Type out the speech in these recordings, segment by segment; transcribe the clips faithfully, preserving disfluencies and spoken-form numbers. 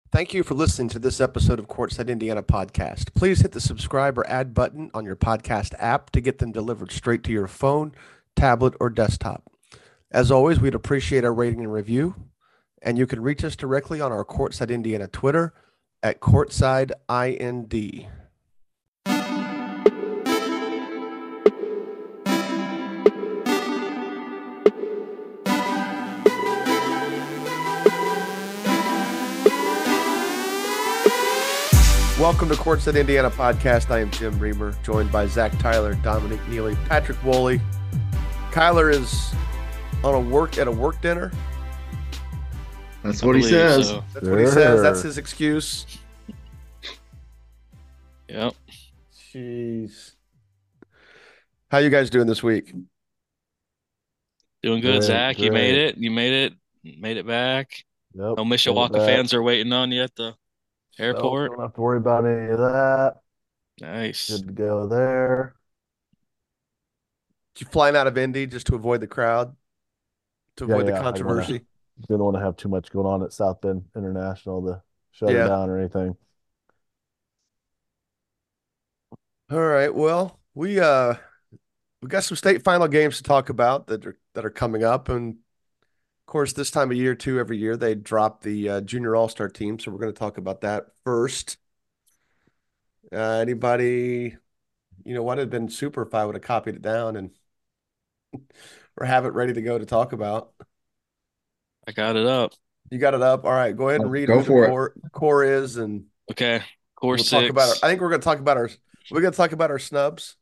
Thank you for listening to this episode of Courtside Indiana podcast. Please hit the subscribe or add button on your podcast app to get them delivered straight to your phone, tablet, or desktop. As always, we'd appreciate a rating and review, and you can reach us directly on our Courtside Indiana Twitter at Courtside I N D. Welcome to Courtside Indiana podcast. I am Jim Reamer, joined by Zach Tyler, Dominic Neely, Patrick Woolley. Kyler is on a work at a work dinner. That's what he says. So. That's what he says. That's his excuse. Yep. Jeez. How you guys doing this week? Doing good, great, Zach. Great. You made it. You made it. Made it back. Nope. No Mishawaka fans are waiting on you at the airport. Nope, don't have to worry about any of that. Nice. Good to go there. Did you flying out of Indy just to avoid the crowd? To avoid yeah, yeah. the controversy? I didn't want to have too much going on at South Bend International to shut yeah. it down or anything. All right. Well, we uh we got some state final games to talk about that are that are coming up, and of course, this time of year too, every year they drop the uh, junior all-star team, so we're going to talk about that first. Uh, anybody, you know, what would have been super if I would have copied it down and or have it ready to go to talk about. I got it up. You got it up. All right, go ahead and read go who for the core, core is, and okay, core we'll six. Talk about our, I think we're going to talk about our. We're going to talk about our snubs.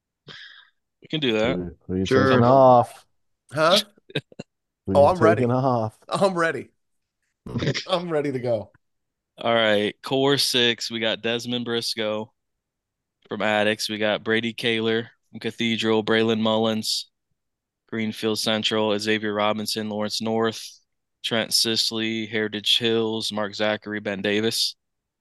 We can do that. Are you sure. Taking off? Huh? Oh, I'm ready. Off. I'm ready. I'm ready to go. All right. Core six, we got Desmond Briscoe from Addicts. We got Brady Kaler from Cathedral, Braylon Mullins, Greenfield Central, Xavier Robinson, Lawrence North, Trent Sisley, Heritage Hills, Mark Zachary, Ben Davis.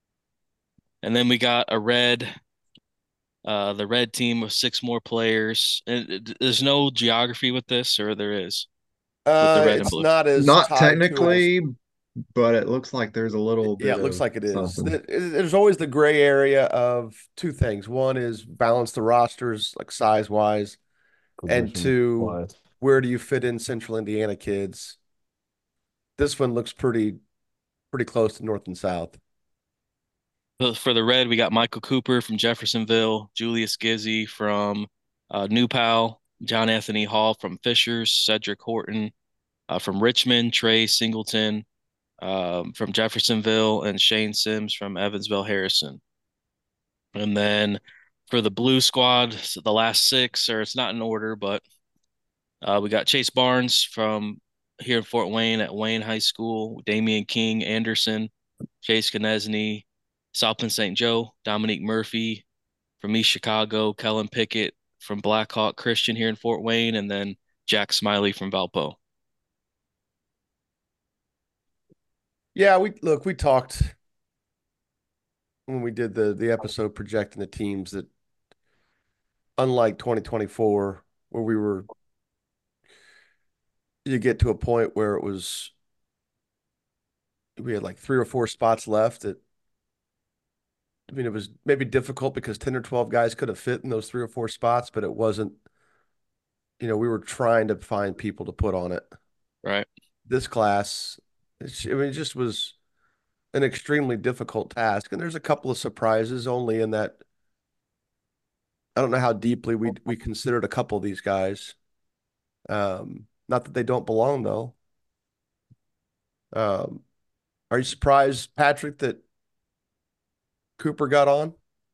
And then we got a red, uh, the red team of six more players. And there's no geography with this, or there is? Uh, it's not as not technically, but it looks like there's a little bit. Yeah, it looks like it is. Something. There's always the gray area of two things. One is balance the rosters, like size wise, and two, wise. Where do you fit in Central Indiana kids? This one looks pretty, pretty close to North and South. For the red, we got Michael Cooper from Jeffersonville, Julius Gizzy from uh, New Pal, John Anthony Hall from Fishers, Cedric Horton uh, from Richmond, Trey Singleton um, from Jeffersonville, and Shane Sims from Evansville Harrison. And then for the blue squad, so the last six, or it's not in order, but uh, we got Chase Barnes from here in Fort Wayne at Wayne High School, Damian King Anderson, Chase Knesny, South Bend Saint Joe, Dominique Murphy from East Chicago, Kellen Pickett from Blackhawk Christian here in Fort Wayne, and then Jack Smiley from Valpo. Yeah, we look, we talked when we did the the episode projecting the teams that unlike twenty twenty-four, where we were you get to a point where it was we had like three or four spots left that I mean, it was maybe difficult because ten or twelve guys could have fit in those three or four spots, but it wasn't, you know, we were trying to find people to put on it. Right. This class, it's, I mean, it just was an extremely difficult task. And there's a couple of surprises only in that. I don't know how deeply we we considered a couple of these guys. Um, not that they don't belong, though. Um, are you surprised, Patrick, that Cooper got on?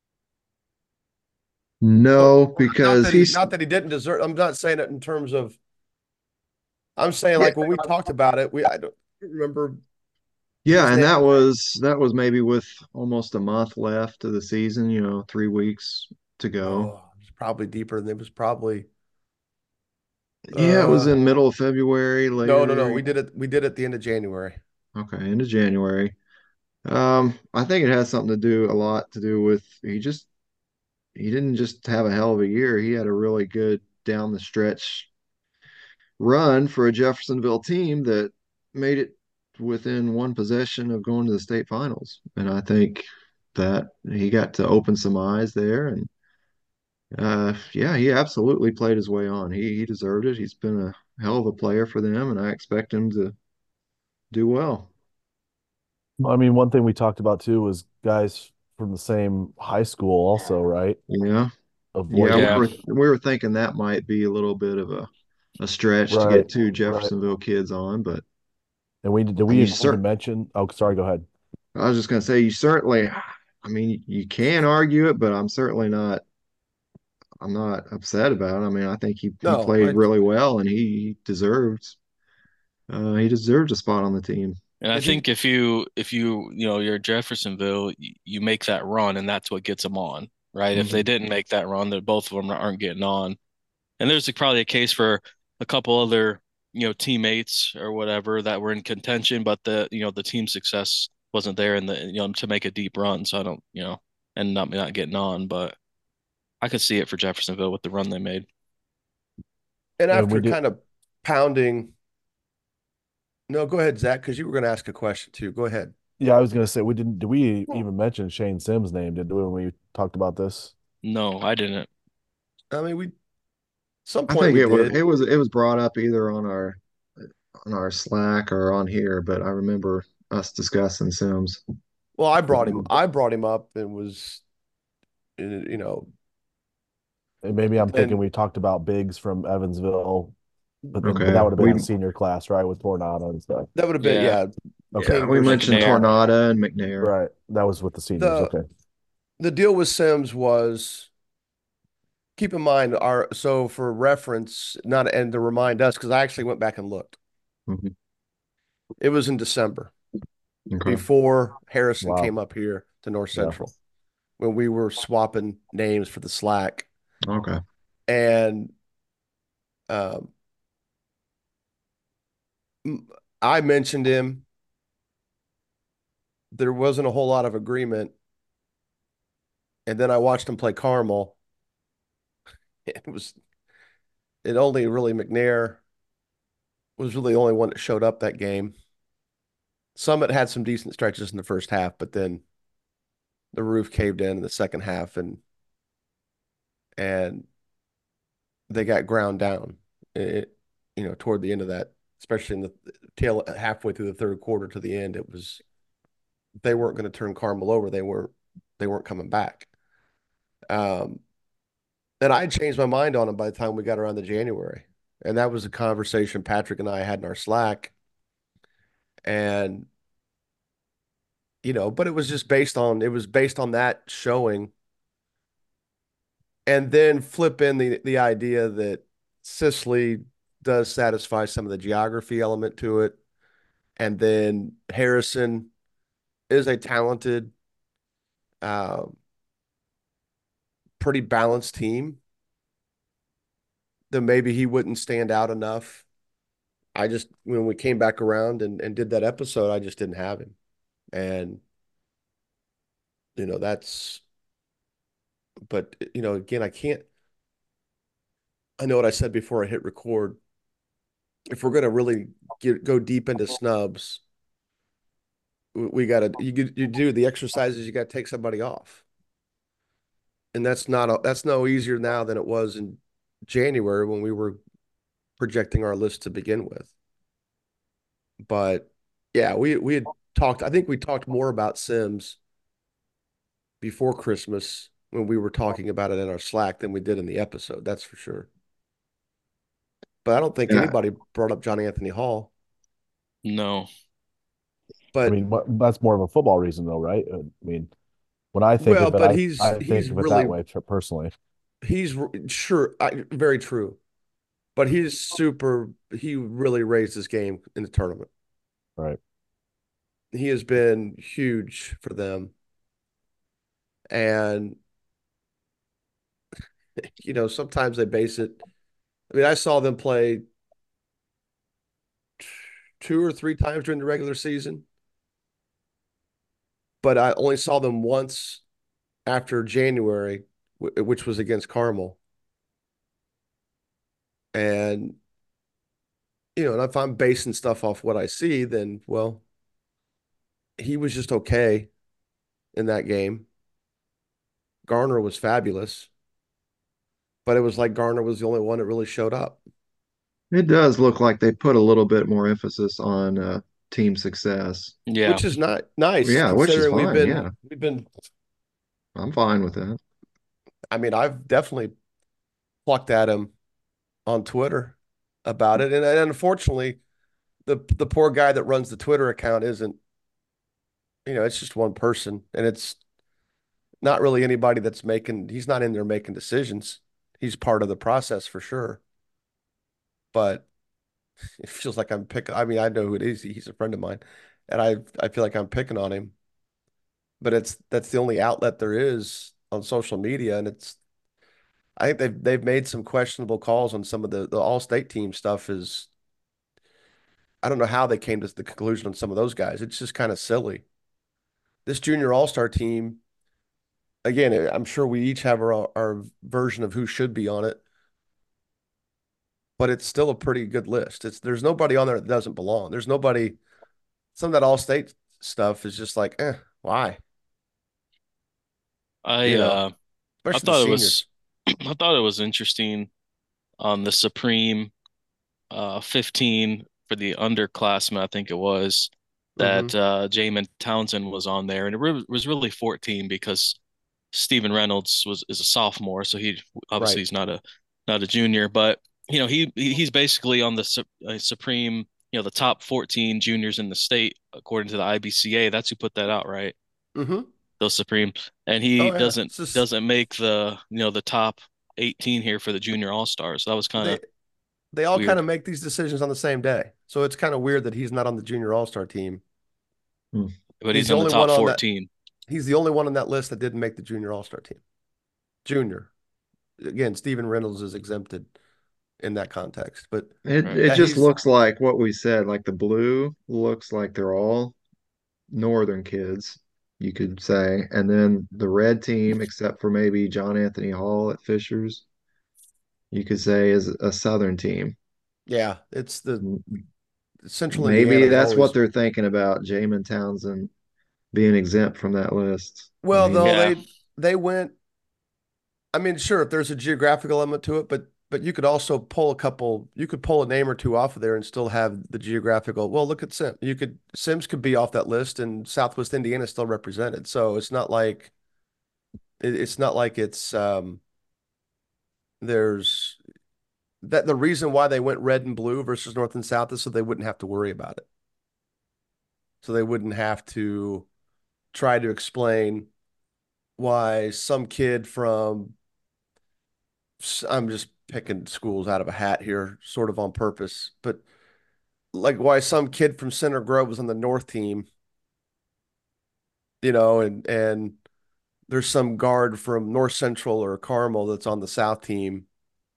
No, because not he's he, not that he didn't deserve. I'm not saying it in terms of. I'm saying like yeah. when we talked about it, we I don't remember. Yeah, and that was that was maybe with almost a month left of the season. You know, three weeks to go. Oh, it was probably deeper than it was probably. Yeah, uh, it was in middle of February. Later. No, no, no. We did it. We did it at the end of January. Okay, end of January. Um, I think it has something to do a lot to do with he just he didn't just have a hell of a year. He had a really good down the stretch run for a Jeffersonville team that made it within one possession of going to the state finals. And I think that he got to open some eyes there. And uh, yeah, he absolutely played his way on. He he deserved it. He's been a hell of a player for them, and I expect him to do well. I mean, one thing we talked about too was guys from the same high school also, right? Yeah, yeah, we Avoiding, Yeah. were we were thinking that might be a little bit of a a stretch to right, get two right. Jeffersonville kids on, but And we did you we even cer mention, oh, sorry, go ahead. I was just gonna say you certainly, I mean, you can argue it, but I'm certainly not I'm not upset about it. I mean, I think he he No, played I really well, and he deserves uh, he deserved a spot on the team. And I and he think if you if you you know you're Jeffersonville, you, you make that run, and that's what gets them on, right? If they Hmm. didn't make that run, that both of them aren't getting on. And there's probably a case for a couple other you know teammates or whatever that were in contention, but the you know the team success wasn't there in the you know to make a deep run. So I don't you know and not not getting on, but I could see it for Jeffersonville with the run they made. and And we after did, kind of pounding. No, go ahead, Zach, because you were going to ask a question too. Go ahead. yeah, I was gonna say we didn't, did we even mention Shane Sims' name, did we, when we talked about this? No, I didn't. I mean, we some I point think we it was did. it was it was brought up either on our on our Slack or on here, but I remember us discussing Sims. Well, I brought him. I brought him up and was, uh, you know, And maybe but I'm thinking then we talked about Biggs from Evansville, but then but that Okay, would have been we the senior class, right, with Tornado and stuff. that would have been, Yeah, yeah, Okay, yeah we Chambers mentioned and McNair. Tornada and McNair. right. That was with the seniors. the Okay. the deal with Sims was, keep in mind our, so for reference, not, and to remind us, because I actually went back and looked. Mhm. It was in December Okay. before Harrison Wow. came up here to North Yeah. Central when we were swapping names for the Slack. Okay. And um, I mentioned him. There wasn't a whole lot of agreement. And then I watched him play Carmel. It was, it only really McNair was really the only one that showed up that game. Summit had some decent stretches in the first half, but then the roof caved in in the second half, and and they got ground down. It, you know, toward the end of that, especially in the tail halfway through the third quarter to the end, it was, they weren't going to turn Carmel over. They weren't they weren't coming back. Um, and I had changed my mind on them by the time we got around to January, and that was a conversation Patrick and I had in our Slack, and you know, but it was just based on it was based on that showing, and then flip in the the idea that Sisley does satisfy some of the geography element to it, and then Harrison is a talented, uh, pretty balanced team. Then maybe he wouldn't stand out enough. I just, when we came back around and, and did that episode, I just didn't have him. And, you know, that's, but, you know, again, I can't, I know what I said before I hit record. If we're going to really get, go deep into snubs, we, we got to, you, you do the exercises, you got to take somebody off. And that's not, a, that's no easier now than it was in January when we were projecting our list to begin with. But yeah, we we had talked, I think we talked more about Sims before Christmas when we were talking about it in our Slack than we did in the episode. That's for sure. But I don't think Yeah. anybody brought up John Anthony Hall. No. I But mean, what, that's more of a football reason, though, right? I mean, when I think well, of it, but I he's I he's think of it really that way personally. he's sure I, very true. But he's super. He really raised his game in the tournament. Right. He has been huge for them, and you know sometimes they base it. I mean, I saw them play two or three times during the regular season, but I only saw them once after January, which was against Carmel. And, you know, and if I'm basing stuff off what I see, then, well, he was just okay in that game. Garner was fabulous, but it was like Garner was the only one that really showed up, It does look like they put a little bit more emphasis on uh, team success. Yeah. which is not nice Yeah, which is considering we've fine. been Yeah, we've been I'm fine with that. I mean, I've definitely plucked at him on Twitter about it. And, and unfortunately, the the poor guy that runs the Twitter account isn't, you know, it's just one person and it's not really anybody that's making, he's not in there making decisions. He's part of the process for sure. But it feels like I'm picking, I mean, I know who it is. He's a friend of mine. And I I feel like I'm picking on him. But it's that's the only outlet there is on social media. And it's I think they've they've made some questionable calls on some of the the all-state team stuff is I don't know how they came to the conclusion on some of those guys. It's just kind of silly. This junior all-star team, again, I'm sure we each have our, our version of who should be on it, but it's still a pretty good list. It's there's nobody on there that doesn't belong. There's nobody, some of that all-state stuff is just like, eh, why? I You know, uh I especially the thought it was seniors. I thought it was interesting on the Supreme uh fifteen for the underclassmen, I think it was, Mm-hmm. that uh Jamin Townsend was on there, and it re was really fourteen because Stephen Reynolds was is a sophomore, so he obviously Right. he's not a not a junior, but you know he he's basically on the su uh, Supreme, you know, the top fourteen juniors in the state according to the I B C A. That's who put that out, right? Mm-hmm. Those Supreme, and Oh he yeah. doesn't It's just doesn't make the you know the top eighteen here for the junior all stars. So that was kind they of they all kind weird, of make these decisions on the same day. So it's kind of weird that he's not on the junior all-star team. Hmm. but He's he's the in the only one top on that fourteen. he's the only one on that list that didn't make the junior all-star team. Junior. Again, Stephen Reynolds is exempted in that context. But It Right. it yeah, just he's looks like what we said, like the blue looks like they're all northern kids, you could say. And then the red team, except for maybe John Anthony Hall at Fishers, you could say is a southern team. yeah, it's the Central Indiana Maybe is that's what always they're thinking about, Jamin Townsend being exempt from that list. I well, though mean, Yeah. they they went. I mean, sure, if there's a geographical element to it, but but you could also pull a couple. You could pull a name or two off of there and still have the geographical. Well, look at Sims. You could Sims could be off that list, and Southwest Indiana is still represented. So it's not like it, it's not like it's um there's that the reason why they went red and blue versus north and south is so they wouldn't have to worry about it. So they wouldn't have to try to explain why some kid from I'm just picking schools out of a hat here, sort of on purpose, but like why some kid from Center Grove was on the North team, you know, and and there's some guard from North Central or Carmel that's on the South team.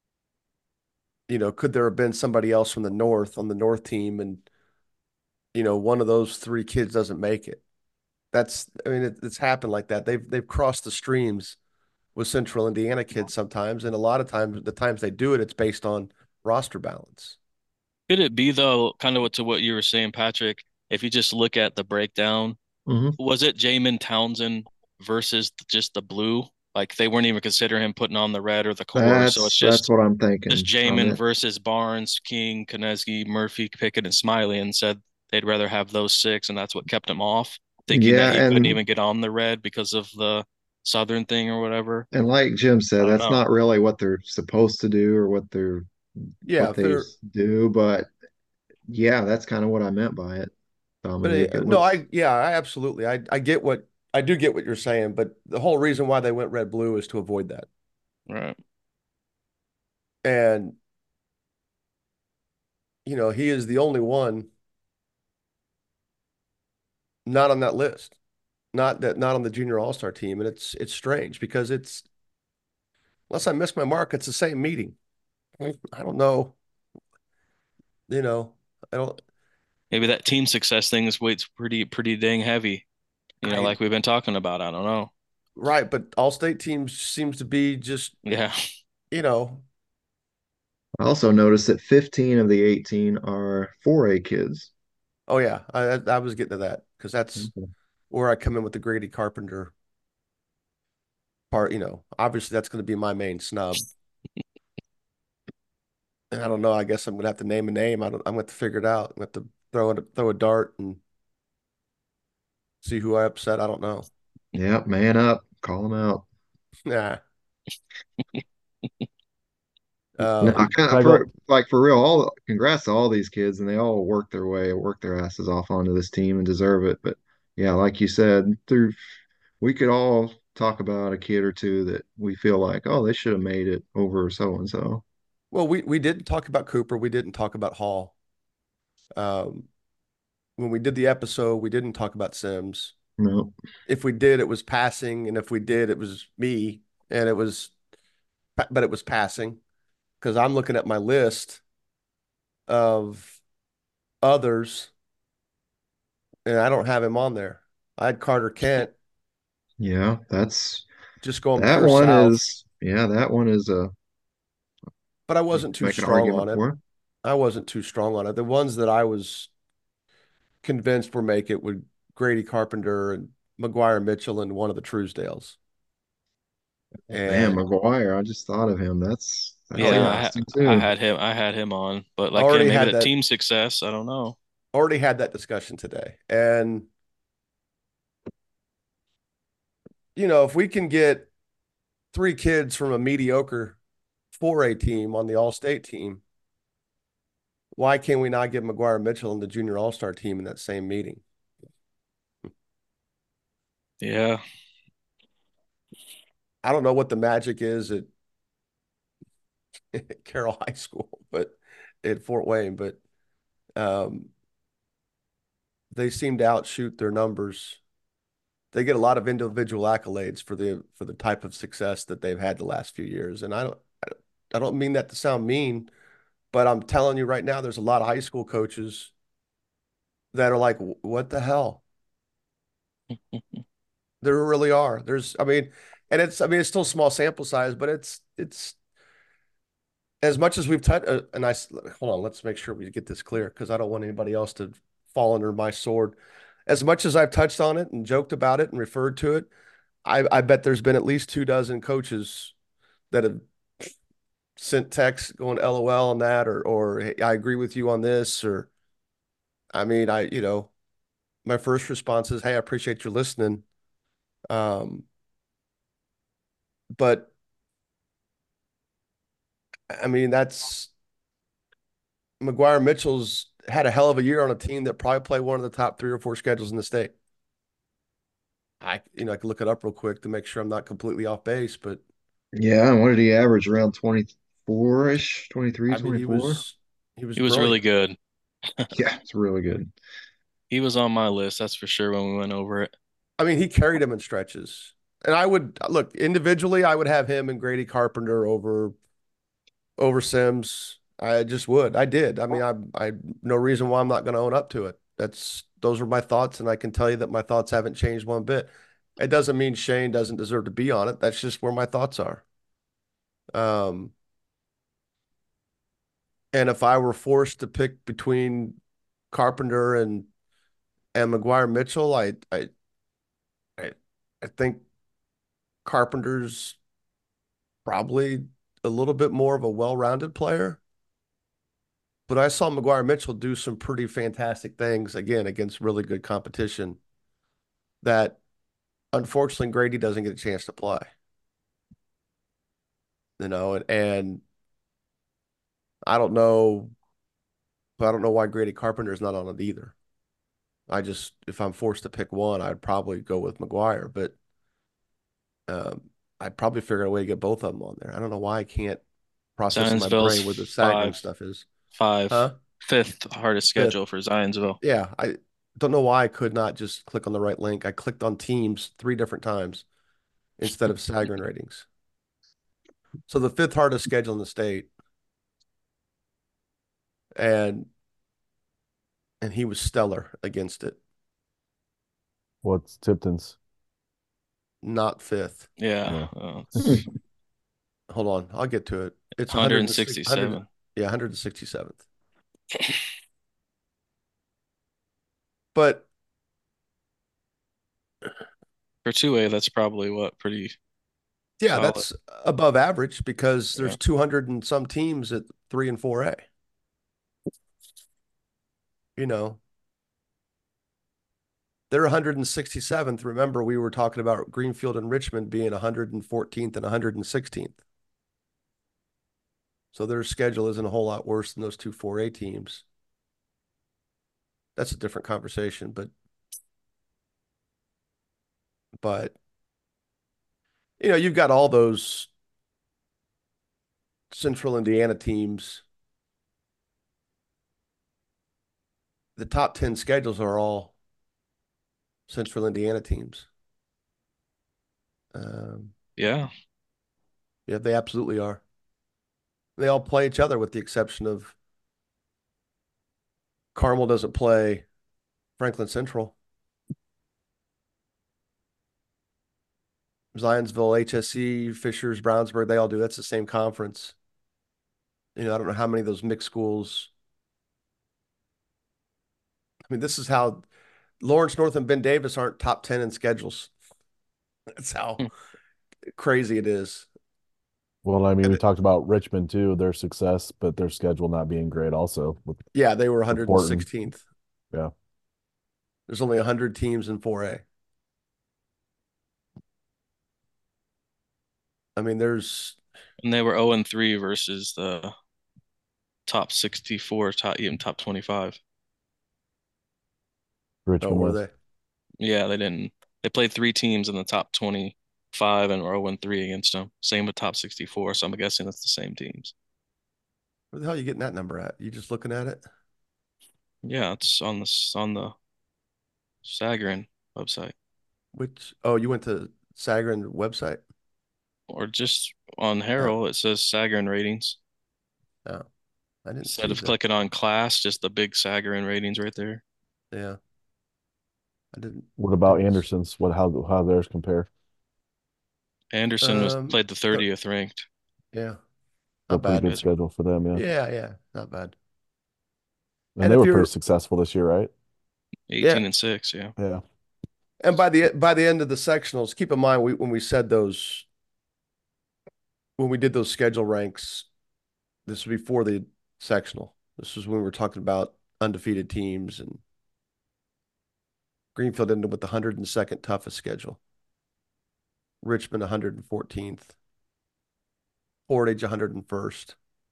You know, could there have been somebody else from the North on the North team, and you know, one of those three kids doesn't make it? That's, I mean, it, it's happened like that. They've they've crossed the streams with Central Indiana kids sometimes, and a lot of times the times they do it, it's based on roster balance. Could it be though, kind of what to what you were saying, Patrick? If you just look at the breakdown, mhm. was it Jamin Townsend versus just the blue? Like they weren't even considering him putting on the red or the core. So it's That's that's just what I'm just thinking. I Jamin mean, versus Barnes, King, Konecny, Murphy, Pickett, and Smiley, and said they'd rather have those six, and that's what kept him off, thinking that yeah, he couldn't and even get on the red because of the Southern thing or whatever. and like Jim I said, don't that's know. not really what they're supposed to do or what they're Yeah, what if they they're do, but yeah, that's kind of what I meant by it, But Dominique. uh, It no, looks I yeah, I absolutely I I get what I do get what you're saying, but the whole reason why they went red blue is to avoid that. Right. And you know, he is the only one not on that list. Not that not on the junior all-star team, and it's it's strange because it's unless I miss my mark, it's the same meeting. I don't know, you know, I don't Maybe that team success thing is weights pretty pretty dang heavy. You know, I like we've been talking about. I don't know. right, but all-state teams seems to be just, Yeah. you know, I also noticed that fifteen of the eighteen are four A kids. oh yeah, I I I was getting to that. because that's Okay. where I come in with the Grady Carpenter part. You know, obviously that's going to be my main snub. And I don't know. I guess I'm going to have to name a name. I don't, I'm going to have to figure it out. I'm going to have to throw it, throw a dart and see who I upset. I don't know. Yeah, man up. Call him out. Nah. No, I Um, kind Can of I for go? like for real. All congrats to all these kids, and they all work their way, work their asses off onto this team and deserve it. But yeah, like you said, through we could all talk about a kid or two that we feel like, oh, they should have made it over so and so. well, we, we didn't talk about Cooper. We didn't talk about Hall. Um, when we did the episode, we didn't talk about Sims. No, If we did, it was passing, and if we did, it was me, and it was, but it was passing because I'm looking at my list of others, and I don't have him on there. I had Carter Kent yeah, that's just going that pure one south, is yeah, that one is a but I you wasn't too make an strong on argument it. for it. I wasn't too strong on it. The ones that I was convinced were make it would Grady Carpenter and McGuire Mitchell and one of the Truesdales. Man, And McGuire, I just thought of him. That's oh that's Yeah, I yeah, ha interesting I too. had him I had him on, but like yeah, already maybe had that that team success. I don't know. already had that discussion today. And you know, if we can get three kids from a mediocre four A team on the All-State team, why can't we not get McGuire Mitchell and the junior All-Star team in that same meeting? Yeah, I don't know what the magic is at Carroll High School, but at Fort Wayne, but um, they seem to outshoot their numbers. They get a lot of individual accolades for the for the type of success that they've had the last few years. And I don't I don't mean that to sound mean, but I'm telling you right now, there's a lot of high school coaches that are like, what the hell? There really are. There's, I mean, and it's, I mean, it's still small sample size, but it's, it's as much as we've touched. Uh, and I hold on, let's make sure we get this clear because I don't want anybody else to fall under my sword. As much as I've touched on it and joked about it and referred to it, I, I bet there's been at least two dozen coaches that have sent texts going L O L on that, or, or hey, I agree with you on this, or I mean, I, you know, my first response is, hey, I appreciate you listening. Um, but I mean, that's McGuire Mitchell's had a hell of a year on a team that probably play one of the top three or four schedules in the state. I, you know, I can look it up real quick to make sure I'm not completely off base, but Yeah, and what did he average? Around twenty-four-ish, twenty-three, I mean, he twenty-four? was, he was he was really brilliant. good. Yeah, it's really good. He was on my list, that's for sure when we went over it. I mean, he carried him in stretches. And I would look individually, I would have him and Grady Carpenter over over Sims. I just would. I did. I mean, I I no reason why I'm not going to own up to it. That's those are my thoughts, and I can tell you that my thoughts haven't changed one bit. It doesn't mean Shane doesn't deserve to be on it. That's just where my thoughts are. Um, and if I were forced to pick between Carpenter and and McGuire Mitchell, I I I, I think Carpenter's probably a little bit more of a well-rounded player. But I saw McGuire Mitchell do some pretty fantastic things again against really good competition that unfortunately Grady doesn't get a chance to play. You know, and, and I don't know, I don't know why Grady Carpenter is not on it either. I just, if I'm forced to pick one, I'd probably go with McGuire, but um, I'd probably figure out a way to get both of them on there. I don't know why I can't process in my Zionsville's brain where the Sagarin five, stuff is. five, Huh? fifth hardest Fifth. schedule for Zionsville. Yeah, I don't know why I could not just click on the right link. I clicked on teams three different times instead of Sagarin ratings. So the fifth hardest schedule in the state, and and he was stellar against it. What's Tipton's? Not fifth. Yeah, Yeah. uh, it's Hold on, I'll get to it. It's one hundred six, one hundred, one sixty-seven. yeah, one hundred sixty-seventh. But For two A, that's probably what pretty Yeah, solid. that's above average because Yeah. there's two hundred and some teams at three and four A. You know, they're one hundred sixty-seventh. Remember, we were talking about Greenfield and Richmond being one hundred fourteenth and one hundred sixteenth. So their schedule isn't a whole lot worse than those two four A teams. That's a different conversation, but but you know, you've got all those Central Indiana teams. The top ten schedules are all Central Indiana teams. Um, Yeah. yeah, they absolutely are. They all play each other with the exception of Carmel doesn't play Franklin Central. Zionsville, H S C, Fishers, Brownsburg, they all do. That's the same conference. You know, I don't know how many of those mixed schools. I mean, this is how Lawrence North and Ben Davis aren't top ten in schedules. That's how Hmm. crazy it is. Well, I mean, And we it, talked about Richmond too, their success, but their schedule not being great also with yeah, they were important. one hundred sixteenth. Yeah. There's only one hundred teams in four A. I mean, there's, And they were zero and three versus the top sixty-four, top even top twenty-five. oh, Richmond were was. they? Yeah, they didn't. They played three teams in the top twenty-five and were zero and three against them. Same with top sixty-four, so I'm guessing that's the same teams. Where the hell are you getting that number at? You just looking at it? Yeah, it's on the on the Sagarin website Which, oh, you went to Sagarin website? or just on Oh, Harrell. It says Sagarin ratings. no, I didn't Instead see of that. clicking on class, just the big Sagarin ratings right there. Yeah, I didn't, What about didn't. Anderson's? What how how theirs compare? Anderson was Um, played the th- thirtieth ranked. yeah, So a not pretty bad. good Good. schedule for them, yeah. Yeah, yeah, not bad. And And they if were pretty you're, successful this year, right? yeah, eighteen and six, yeah. Yeah. and by the by the end of the sectionals, keep in mind we when we said those when we did those schedule ranks, this was before the sectional. This was when we were talking about undefeated teams, and Greenfield ended with the one hundred second toughest schedule. Richmond one hundred fourteenth, Portage one hundred first.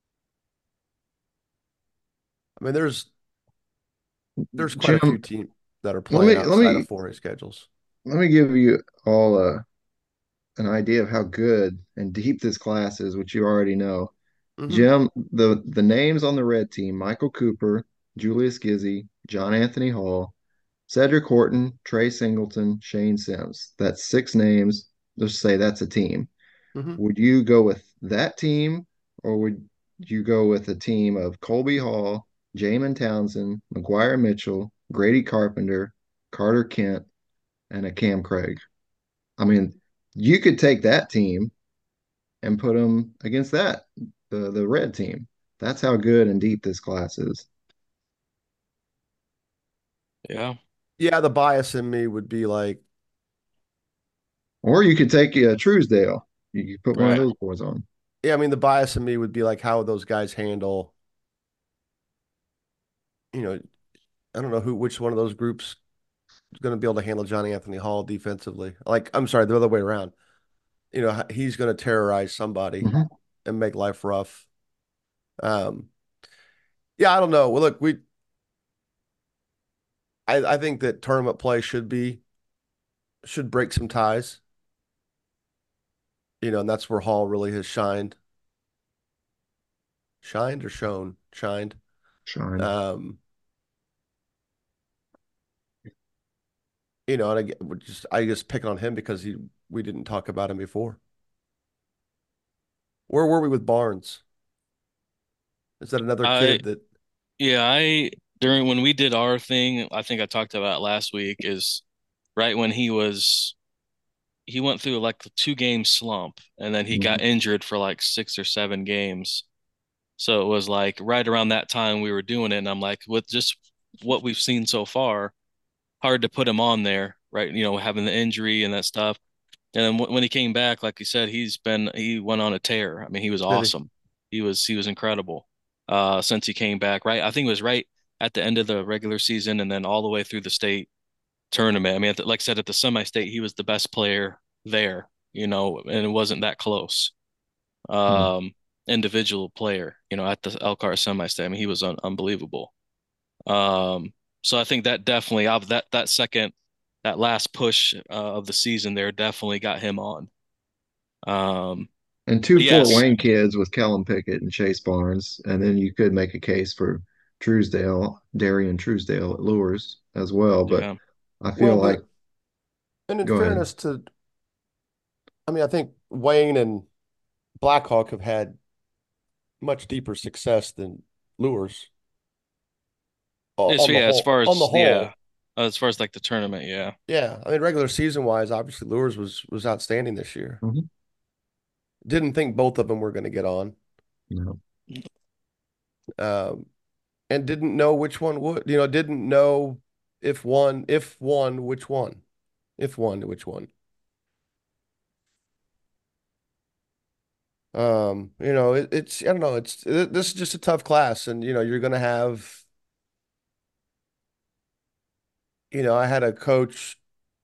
I mean, there's there's quite a few Jim, teams that are let playing me let outside of me four A schedules. let me give you all uh, an idea of how good and deep this class is, which you already know. Hmm. Jim, the the names on the red team: Michael Cooper, Julius Gizzy, John Anthony Hall, Cedric Horton, Trey Singleton, Shane Sims. That's six names. Let's say that's a team. Hmm. Would you go with that team, or would you go with a team of Colby Hall, Jamin Townsend, McGuire Mitchell, Grady Carpenter, Carter Kent, and a Cam Craig? I mean, you could take that team and put them against that, the the red team. That's how good and deep this class is. Yeah. Yeah, the bias in me would be like, Or you could take uh, Truesdale. You could put one of Right. those boys on. yeah, I mean, the bias in me would be like, how would those guys handle, you know, I don't know who, which one of those groups is going to be able to handle Johnny Anthony Hall defensively. Like, I'm sorry, the other way around. You know, he's going to terrorize somebody Mhm. and make life rough. Um, yeah, I don't know. Well, look, we, I, I think that tournament play should be, should break some ties, you know, and that's where Hall really has shined, shined or shown, shined. Shine. Um, you know, and I get, we're just, I just picking on him because he, we didn't talk about him before. Where were we with Barnes? Is that another I kid that, yeah, I during when we did our thing, I think I talked about last week is right when he was he went through like a two game slump and then he got Mhm. injured for like six or seven games. So it was like right around that time we were doing it and I'm like with just what we've seen so far, hard to put him on there right? You know, having the injury and that stuff. And then w when he came back, like you said, he's been he went on a tear. I mean, he was Did he? awesome. He was he was incredible uh since he came back, right? I think it was right at the end of the regular season and then all the way through the state tournament. I mean, at the, like I said, at the semi-state, he was the best player there, you know, and it wasn't that close. Hmm. Um, individual player, you know, at the Elkhart semi-state. I mean, he was un unbelievable. Um, so I think that definitely of that that second that last push uh, of the season there definitely got him on. Um, And two but Fort yes, Wayne kids with Kellen Pickett and Chase Barnes, and then you could make a case for Truesdale, Darian Truesdale at Lures as well. But yeah, I feel Well, like, but and in go ahead. fairness to, I mean, I think Wayne and Blackhawk have had much deeper success than Lures o- it's on the yeah. As whole. far On the as yeah, whole, uh, as far as like the tournament, yeah. yeah. I mean, regular season wise, obviously Lures was was outstanding this year. Mhm. Didn't think both of them were going to get on, No. um, and didn't know which one would. You know, didn't know if one, if one, which one, if one, which one. Um, you know, it, it's I don't know. It's it, this is just a tough class, and you know, you're going to have. You know, I had a coach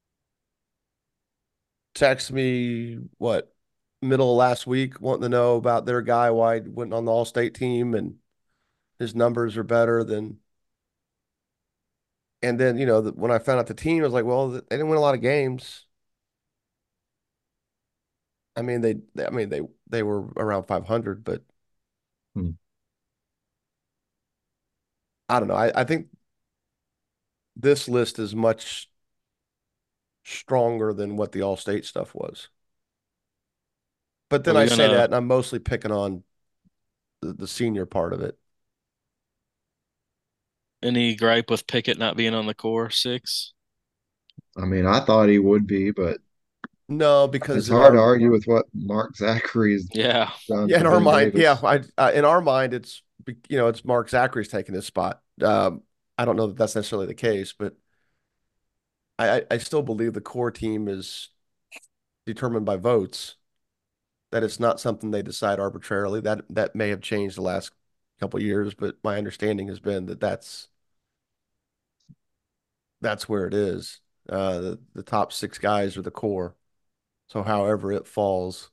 text me what middle of last week wanting to know about their guy why he went on the all-state team and his numbers are better than and then you know the, when I found out the team I was like well they didn't win a lot of games. I mean they, they I mean they they were around five hundred but Hmm. I don't know. I, I think this list is much stronger than what the all-state stuff was. But Are then I we say that gonna and I'm mostly picking on the, the senior part of it. any gripe with Pickett not being on the core six? I mean, I thought he would be, but No, it's because in hard to our argue with what Mark Zachary's Yeah, done Yeah, for in our Ben mind, yeah, Davis. I uh, in our mind, it's you know, it's Mark Zachary's taking his spot. Um, I don't know that that's necessarily the case, but I, I I still believe the core team is determined by votes. That it's not something they decide arbitrarily. That that may have changed the last couple of years, but my understanding has been that that's that's where it is. Uh, the the top six guys are the core. So however it falls,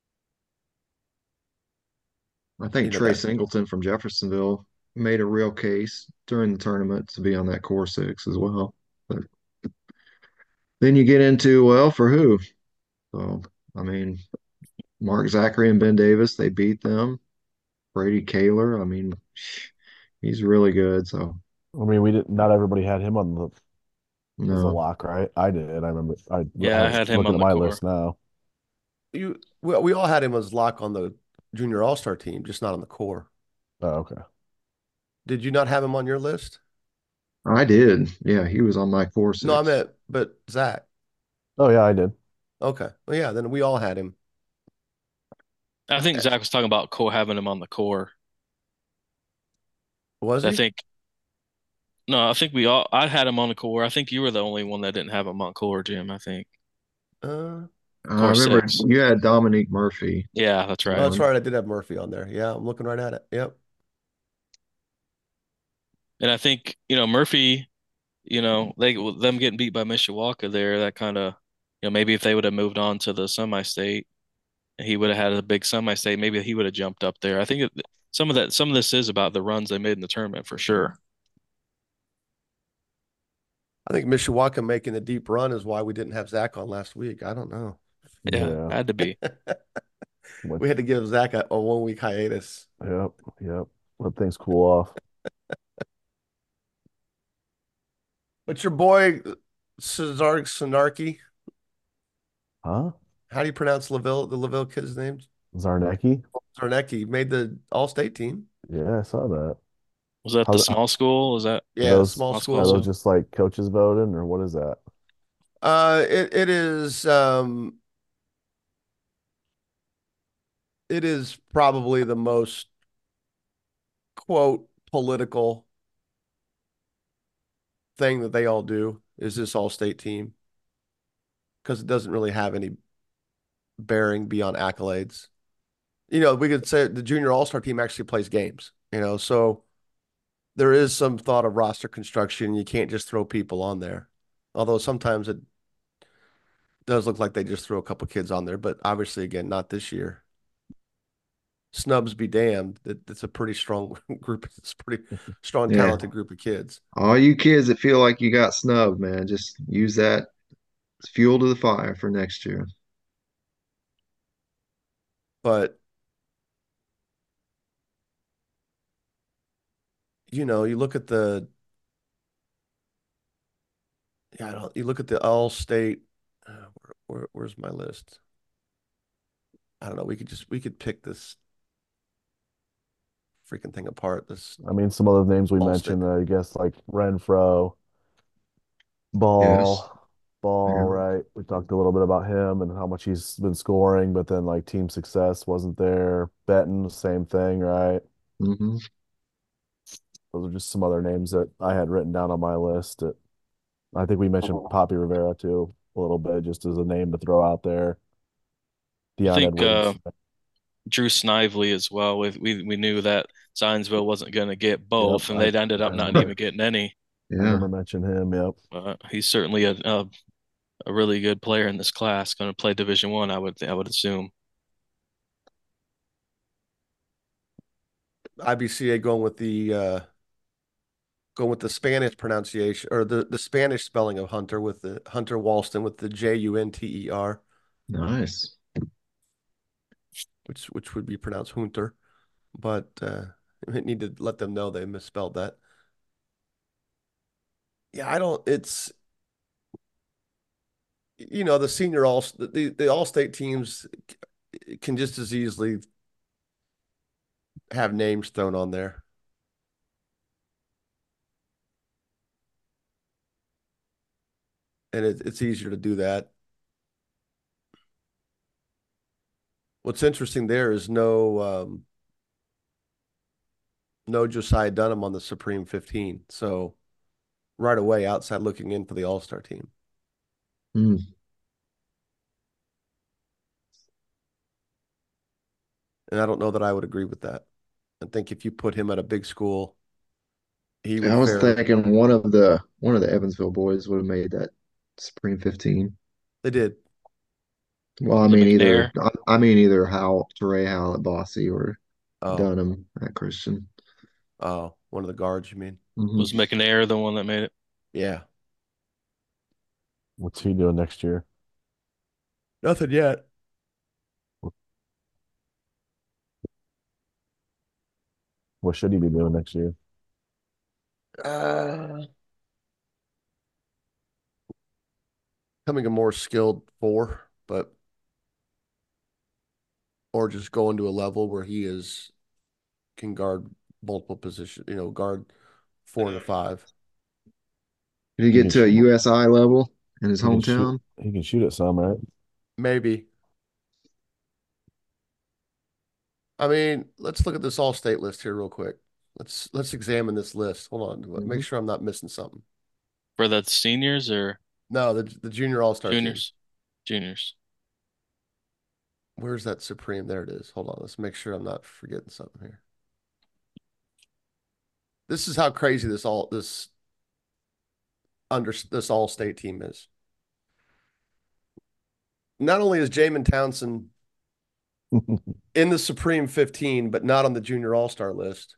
I you think know Trey that Singleton from Jeffersonville made a real case during the tournament to be on that core six as well. But then you get into, well, for who? So, I mean, Mark Zachary and Ben Davis, they beat them. Brady Kaler, I mean, he's really good. So, I mean, we didn't. Not everybody had him on the as a no. lock, right? I did. I remember. I I yeah, I was had him looking on at the my core. list now. you we, we all had him as lock on the junior all-star team, just not on the core. Oh, okay. Did you not have him on your list? I did. Yeah, he was on my core No, I six. meant, but Zach. Oh yeah, I did. Okay. Well, yeah, then we all had him. I think Eh, Zach was talking about core having him on the core. Was I he? think no, I think we all I had him on the core. I think you were the only one that didn't have him on core, Jim. I think Uh, Uh, I core remember six. you had Dominique Murphy Yeah, that's oh, right. that's on. right. I did have Murphy on there. Yeah, I'm looking right at it. Yep. And I think, you know, Murphy, you know, they them getting beat by Mishawaka there, that kind of, you know, maybe if they would have moved on to the semi-state, he would have had a big semi-state. Maybe he would have jumped up there. I think it, some of that, some of this is about the runs they made in the tournament for sure. I think Mishawaka making the deep run is why we didn't have Zach on last week. I don't know. Yeah, Yeah. had to be. Let, We had to give Zach a, a one week hiatus. yep. Yep. Let things cool off. But your boy Cesar Sanarki, Huh? how do you pronounce Laville, the Laville kid's name? Zarnecki? Zarnecki made the all-state team. Yeah, I saw that. Was that the How small school? Was that are Yeah, those? small small school Are school. those also? just like coaches voting, or what is that? Uh, it it is um it is probably the most quote political thing that they all do is this all-state team. because it doesn't really have any bearing beyond accolades. You know, we could say the junior all-star team actually plays games, you know, so there is some thought of roster construction. You can't just throw people on there. Although sometimes it does look like they just throw a couple kids on there, but obviously, again, not this year. Snubs be damned. It, it's a pretty strong group. It's a pretty strong, Yeah. talented group of kids. All you kids that feel like you got snubbed, man, just use that as fuel to the fire for next year. But you know, you look at the yeah, I don't, you look at the all-state. Uh, where, where, where's my list? I don't know. We could just we could pick this freaking thing apart. This I mean, some other names we all-state. mentioned, uh, I guess, like Renfro, Yes. Ball, Ball, Yeah. right? We talked a little bit about him and how much he's been scoring, but then like team success wasn't there. Benton, same thing, right? hmm Those are just some other names that I had written down on my list. That I think we mentioned Poppy Rivera too a little bit, just as a name to throw out there. I Dion think uh, Edwards. Drew Snively as well. With we we knew that Zionsville wasn't going to get Yep, both, and I, they ended up not yeah, even getting any. I Yeah. remember mentioning him. Yep. Uh, he's certainly a, a a really good player in this class. Going to play Division One, I, I would I would assume. I B C A going with the uh going with the Spanish pronunciation or the the Spanish spelling of Hunter with the Hunter Walston with the J U N T E R, Nice. which which would be pronounced Hunter, but uh we need to let them know they misspelled that. Yeah, I don't. It's you know the senior all the the all state teams can just as easily have names thrown on there, and it, it's easier to do that. What's interesting there is no um, no Josiah Dunham on the Supreme fifteen, so right away outside looking in for the All Star team, Mm. and I don't know that I would agree with that. I think if you put him at a big school, he would I was fare. thinking one of the one of the Evansville boys would have made that Supreme fifteen. They did. Well, I Was it mean either McNair? I, I mean either Howell, Teray Howell at Bossy or Oh, Dunham at Christian. oh, one of the guards, you mean? hmm Was McNair the one that made it? Yeah. What's he doing next year? Nothing yet. What should he be doing next year? Uh, Becoming a more skilled four, but or just going to a level where he is can guard multiple positions, you know, guard four and a five. Did he He get can to a shoot. U S I level in his He can shoot. hometown? He can shoot it some, right? Maybe. I mean, let's look at this all state list here real quick. Let's let's examine this list. Hold on. Make hmm sure I'm not missing something. For the seniors or No, the the junior all-star team. juniors? Juniors. Where's that Supreme? There it is. Hold on. Let's make sure I'm not forgetting something here. This is how crazy this all this under this all-state team is. Not only is Jamin Townsend in the Supreme fifteen, but not on the junior all-star list.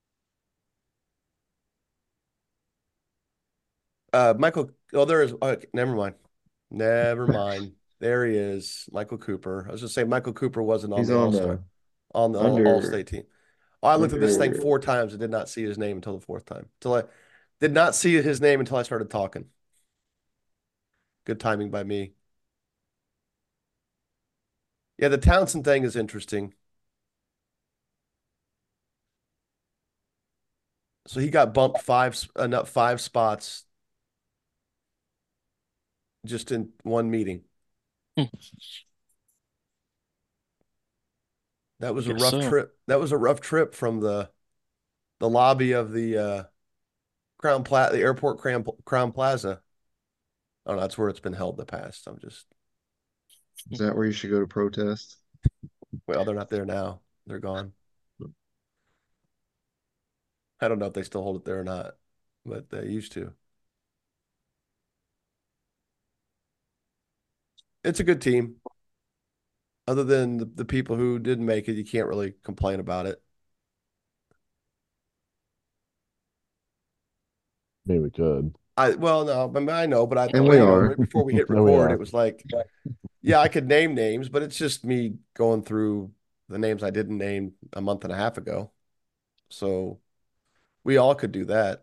Uh, Michael, oh, there is. Okay, never mind. Never mind. There he is, Michael Cooper. I was just saying Michael Cooper wasn't on He's the on all-star, the on the all, under all-state team. Oh, I looked at this thing under four times and did not see his name until the fourth time. Until I did not see his name until I started talking. Good timing by me. Yeah, the Townsend thing is interesting. So he got bumped five, uh, five spots just in one meeting. Hmm, That was a guess rough so. trip. That was a rough trip from the the lobby of the uh, Crown Plaza, the airport Crown, Crown Plaza. Oh, no, that's where it's been held in the past. I'm just Is that where you should go to protest? Well, they're not there now. They're gone. I don't know if they still hold it there or not, but they used to. It's a good team. Other than the, the people who didn't make it, you can't really complain about it. Maybe we could. I well, no, I mean, I know, but I And thought, we you know, are. right before we hit No, we record, are. it was like, yeah, I could name names, but it's just me going through the names I didn't name a month and a half ago. So we all could do that.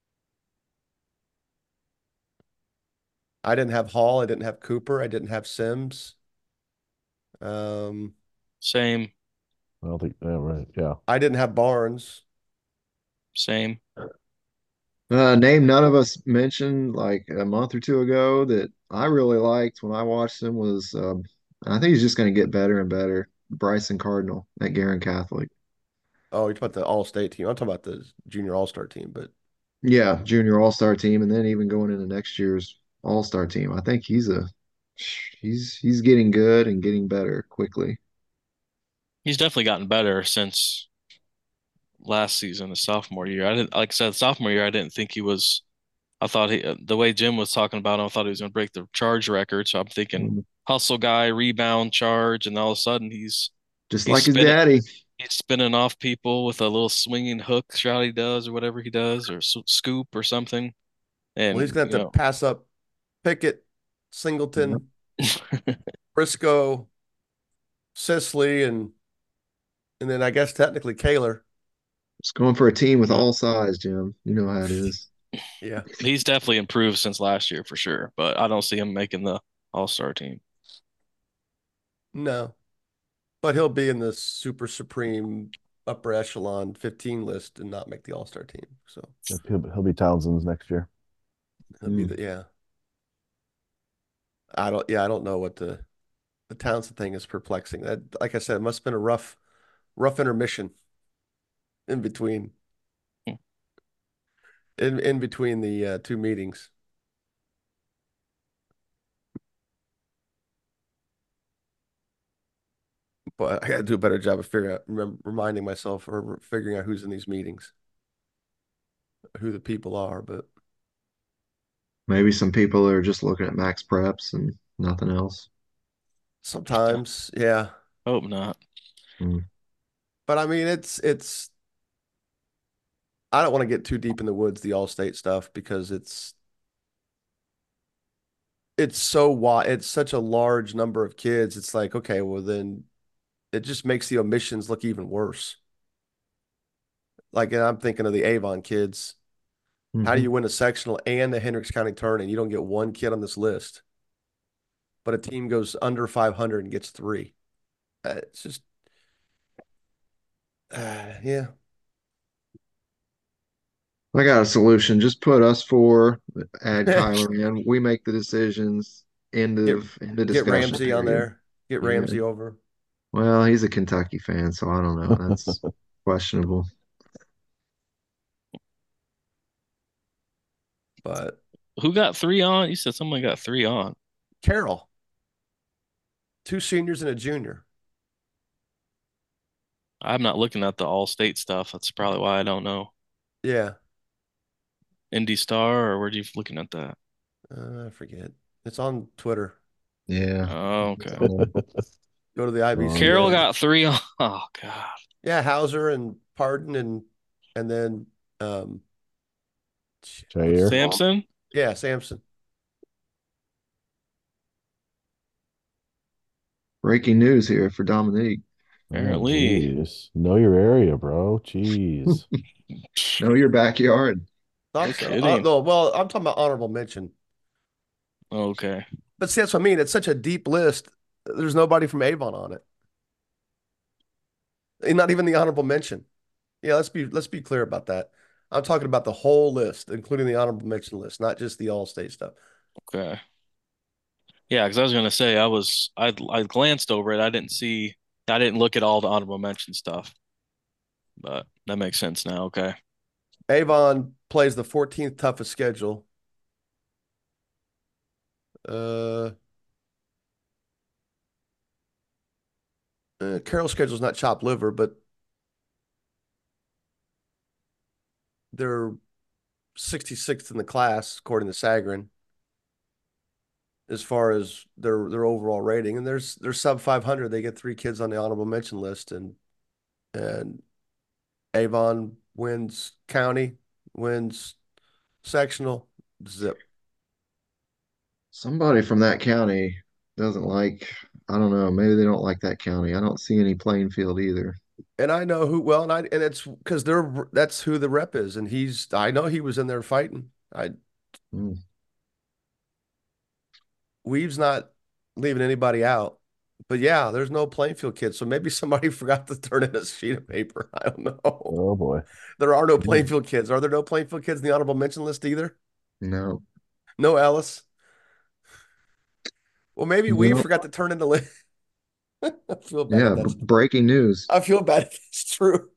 I didn't have Hall, I didn't have Cooper, I didn't have Sims. Um, Same, I don't think. Yeah, right. Yeah. I didn't have Barnes. same. Uh, name none of us mentioned like a month or two ago that I really liked when I watched him was um, I think he's just going to get better and better. Bryson Cardinal at Garin Catholic. Oh, you're talking about the All-State team. I'm talking about the junior All-Star team, but Yeah, junior all-star team, and then even going into next year's all-star team. I think he's a he's he's getting good and getting better quickly. He's definitely gotten better since last season, the sophomore year. I didn't, like I said, sophomore year, I didn't think he was. I thought he, uh, the way Jim was talking about him, I thought he was going to break the charge record. So I'm thinking Mhm. hustle guy, rebound, charge, and all of a sudden he's Just he's like his spinning daddy. he's spinning off people with a little swinging hook shot he does or whatever he does or s scoop or something. well, he's And gonna you have to know, pass up Pickett, Yep. Singleton, Briscoe, Sisley, and and then I guess technically Kaler. Just going for a team with yeah, all sides, Jim. You know how it is. Yeah. he's definitely improved since last year for sure. But I don't see him making the All-Star team. No. But he'll be in the super supreme upper echelon fifteen list and not make the All-Star team. So He'll, he'll be Townsend's next year. he'll be Mm. the yeah. I don't yeah, I don't know what the the Townsend thing is perplexing. That like I said, it must have been a rough, rough intermission in between in in between the uh, two meetings. But I gotta do a better job of figuring out, remem reminding myself or figuring out who's in these meetings, who the people are. But Maybe some people are just looking at max preps and nothing else. sometimes, yeah. Hope not. Mm. But I mean, it's it's. I don't want to get too deep in the woods, the all-state stuff, because it's it's so wide. It's such a large number of kids. It's like, okay, well then it just makes the omissions look even worse. Like, and I'm thinking of the Avon kids. How do Hmm. you win a sectional and the Hendricks County tournament? You don't get one kid on this list, but a team goes under five hundred and gets three. Uh, it's just, uh, yeah. I got a solution. Just put us four, add Kyler in. We make the decisions. End Get of end of get discussion Ramsey on period. there. Get Yeah. Ramsey over. Well, he's a Kentucky fan, so I don't know. That's questionable. But Who got three on? You said someone got three on. Carroll, two seniors and a junior. I'm not looking at the all-state stuff. That's probably why I don't know. Yeah. Indy Star, or were you looking at that? Uh, I forget. It's on Twitter. Yeah. Oh, okay. Go to the Um, I B C Carroll A. got three on. Oh God. Yeah, Hauser and Pardon and and then um what's his Jair. name? Samson? Yeah, Samson. Breaking news here for Dominique. Oh, Apparently. geez. Know your area, bro. Jeez. Know your backyard. Thought No so. Uh, kidding. no, well, I'm talking about honorable mention. Okay. But see, that's what I mean. It's such a deep list. There's nobody from Avon on it. And not even the honorable mention. Yeah, let's be let's be clear about that. I'm talking about the whole list, including the honorable mention list, not just the all-state stuff. Okay. Yeah, because I was gonna say I was I I glanced over it. I didn't see I didn't look at all the honorable mention stuff, but that makes sense now. Okay. Avon plays the fourteenth toughest schedule. Uh Uh, Carroll's schedule's not chopped liver, but they're sixty-sixth in the class according to Sagarin as far as their their overall rating. And there's they're sub five hundred. They get three kids on the honorable mention list, and and Avon wins county, wins sectional, zip. Somebody from that county doesn't like, I don't know, maybe they don't like that county. I don't see any playing field either. And I know who well, and I and it's because they're that's who the rep is, and he's I know he was in there fighting. I Mm. Weave's not leaving anybody out. But yeah, there's no playing field kids. So maybe somebody forgot to turn in a sheet of paper. I don't know. Oh boy. There are no Yeah. playing field kids. Are there no playing field kids in the honorable mention list either? No. No Ellis. Well, maybe we No. forgot to turn in the list. I feel bad if Yeah, b that's breaking news. I feel bad if it's true.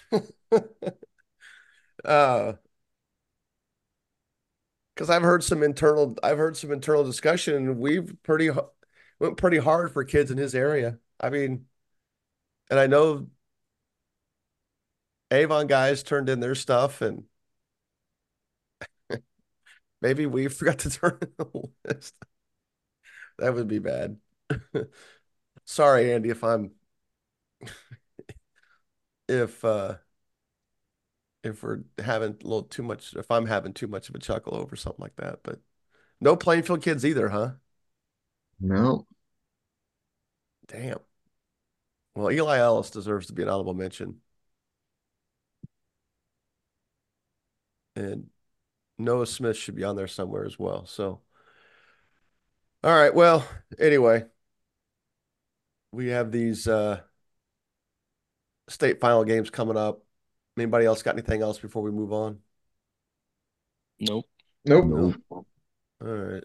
uh because I've heard some internal I've heard some internal discussion, and we've pretty went pretty hard for kids in his area. I mean, and I know Avon guys turned in their stuff, and maybe we forgot to turn in the list. That would be bad. Sorry, Andy, if I'm if uh if we're having a little too much, if I'm having too much of a chuckle over something like that. But no Plainfield kids either, huh? No. Damn. Well, Eli Ellis deserves to be an honorable mention. And Noah Smith should be on there somewhere as well. So, all right. Well, anyway, we have these uh state final games coming up. Anybody else got anything else before we move on? Nope. Nope. No. All right.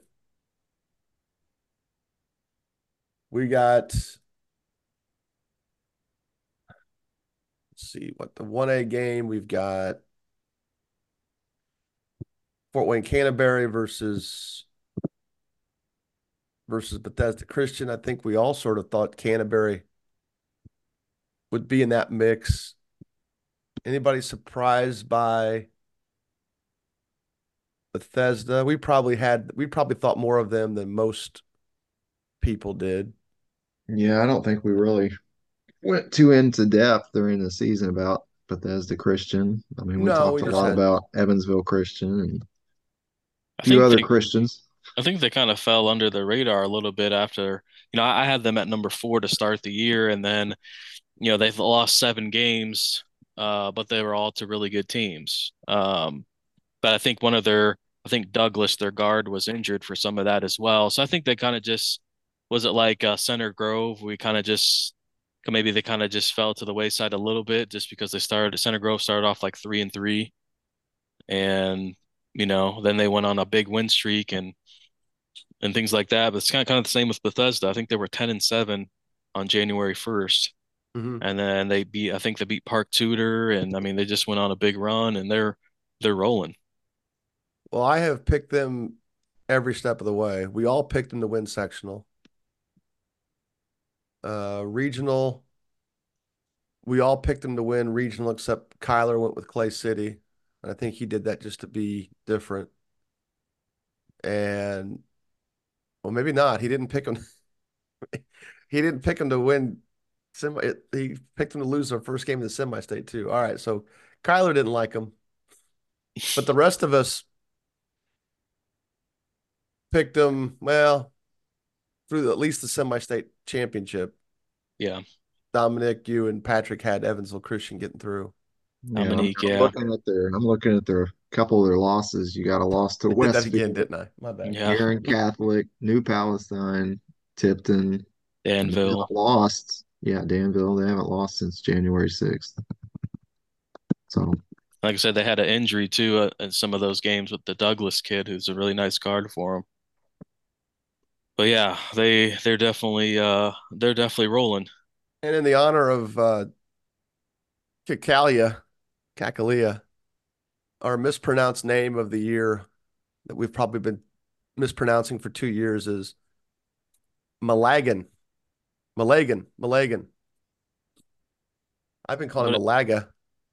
We got, let's see, what the one A game we've got Fort Wayne Canterbury versus versus Bethesda Christian. I think we all sort of thought Canterbury would be in that mix. Anybody surprised by Bethesda? We probably had we probably thought more of them than most people did. Yeah, I don't think we really went too into depth during the season about Bethesda Christian. I mean, we No, talked we a just lot had about Evansville Christian and I a few think other they Christians. I think they kind of fell under the radar a little bit after, you know, I, I had them at number four to start the year, and then, you know, they've lost seven games, uh, but they were all to really good teams. Um, but I think one of their, I think Douglas, their guard, was injured for some of that as well. So I think they kind of just, was it like uh, Center Grove? We kind of just, maybe they kind of just fell to the wayside a little bit just because they started, Center Grove started off like three and three, and, you know, then they went on a big win streak and, and things like that. But it's kind of kind of the same with Bethesda. I think they were ten and seven on January first. Mhm. And then they beat, I think they beat Park Tudor, and I mean they just went on a big run, and they're they're rolling. Well, I have picked them every step of the way. We all picked them to win sectional. Uh, regional, we all picked them to win regional except Kyler went with Clay City. And I think he did that just to be different. And well, maybe not. He didn't pick them. He didn't pick them to win semi. He picked them to lose their first game of the semi-state too. All right, so Kyler didn't like them, but the rest of us picked them well through at least the semi-state championship. Yeah, Dominic, you, and Patrick had Evansville Christian getting through. Yeah, I'm, Dominique. I'm Yeah, looking at their I'm looking at their couple of their losses. You got a loss to I did that again, Westfield, didn't I? My bad. yeah. Aaron Catholic, New Palestine, Tipton, and they Danville. haven't lost. Yeah, Danville. They haven't lost since January sixth. So Like I said, they had an injury too uh, in some of those games with the Douglas kid, who's a really nice guard for them. But yeah, they they're definitely uh they're definitely rolling. And in the honor of uh, Kakalia, Kakalia, our mispronounced name of the year that we've probably been mispronouncing for two years is Malagan. Malagan. Malagan. I've been calling him What Malaga.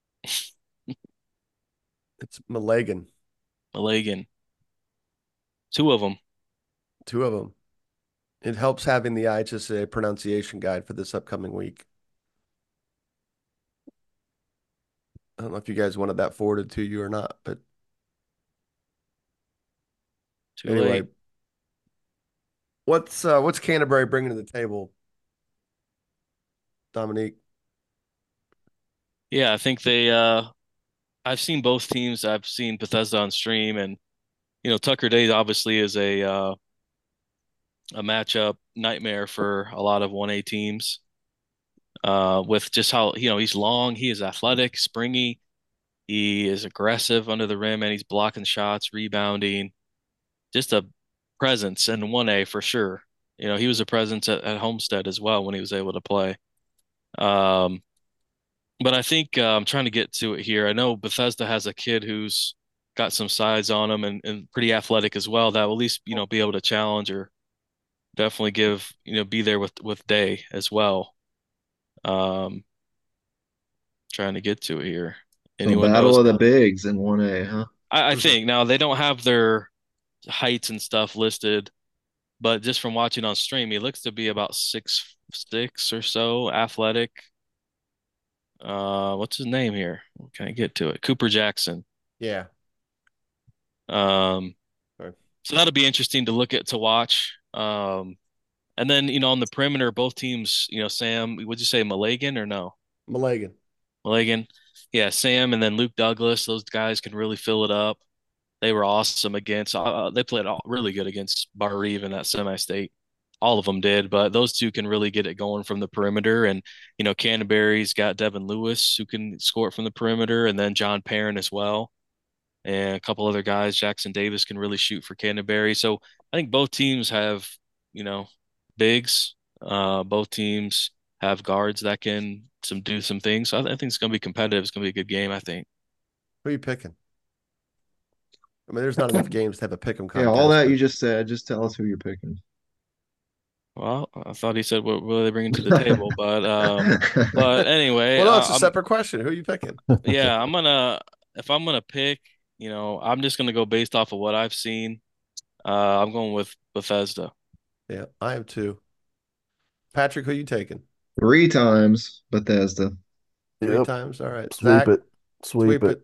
It's Malagan. Malagan? Two of them. Two of them. It helps having the I H S A pronunciation guide for this upcoming week. I don't know if you guys wanted that forwarded to you or not, but Too anyway, late. what's uh, what's Canterbury bringing to the table, Dominique? Yeah, I think they uh I've seen both teams. I've seen Bethesda on stream, and you know, Tucker Day obviously is a uh a matchup nightmare for a lot of one A teams. Uh with just how, you know, he's long, he is athletic, springy, he is aggressive under the rim, and he's blocking shots, rebounding, just a presence in one A for sure. You know, he was a presence at, at Homestead as well when he was able to play. Um, but I think uh, I'm trying to get to it here. I know Bethesda has a kid who's got some size on him, and, and pretty athletic as well, that will at least, you know, be able to challenge or definitely give, you know, be there with with Day as well. Um, trying to get to it here. So Anyone battle knows? of the bigs in one A, huh? I, I think now they don't have their heights and stuff listed, but just from watching on stream, he looks to be about six six or so, athletic. Uh, what's his name here? Can I get to it? Cooper Jackson. Yeah. Um, Sorry. so that'll be interesting to look at to watch. Um, and then, you know, on the perimeter, both teams, you know, Sam, would you say Malagan or no? Malagan. Malagan. Yeah, Sam and then Luke Douglas, those guys can really fill it up. They were awesome against, uh, they played all, really good against Bar Reeve in that semi-state. All of them did, but those two can really get it going from the perimeter. And, you know, Canterbury's got Devin Lewis who can score it from the perimeter, and then John Perrin as well. And a couple other guys, Jackson Davis can really shoot for Canterbury. So I think both teams have, you know, bigs. Uh, both teams have guards that can some do some things. So I, I think it's going to be competitive. It's going to be a good game, I think. Who are you picking? I mean, there's not enough games to have a pick 'em Yeah, all contest, that but you just said, just tell us who you're picking. Well, I thought he said what, what are they bringing to the table, but um, but anyway, well, no, it's uh, a I'm separate question. Who are you picking? yeah, I'm gonna if I'm gonna pick, you know, I'm just gonna go based off of what I've seen. Uh, I'm going with Bethesda. Yeah, I am too. Patrick, who you taking? Three times Bethesda. Three Yep. times. All right. Sweep Zach, it. Sweep sweep it. it.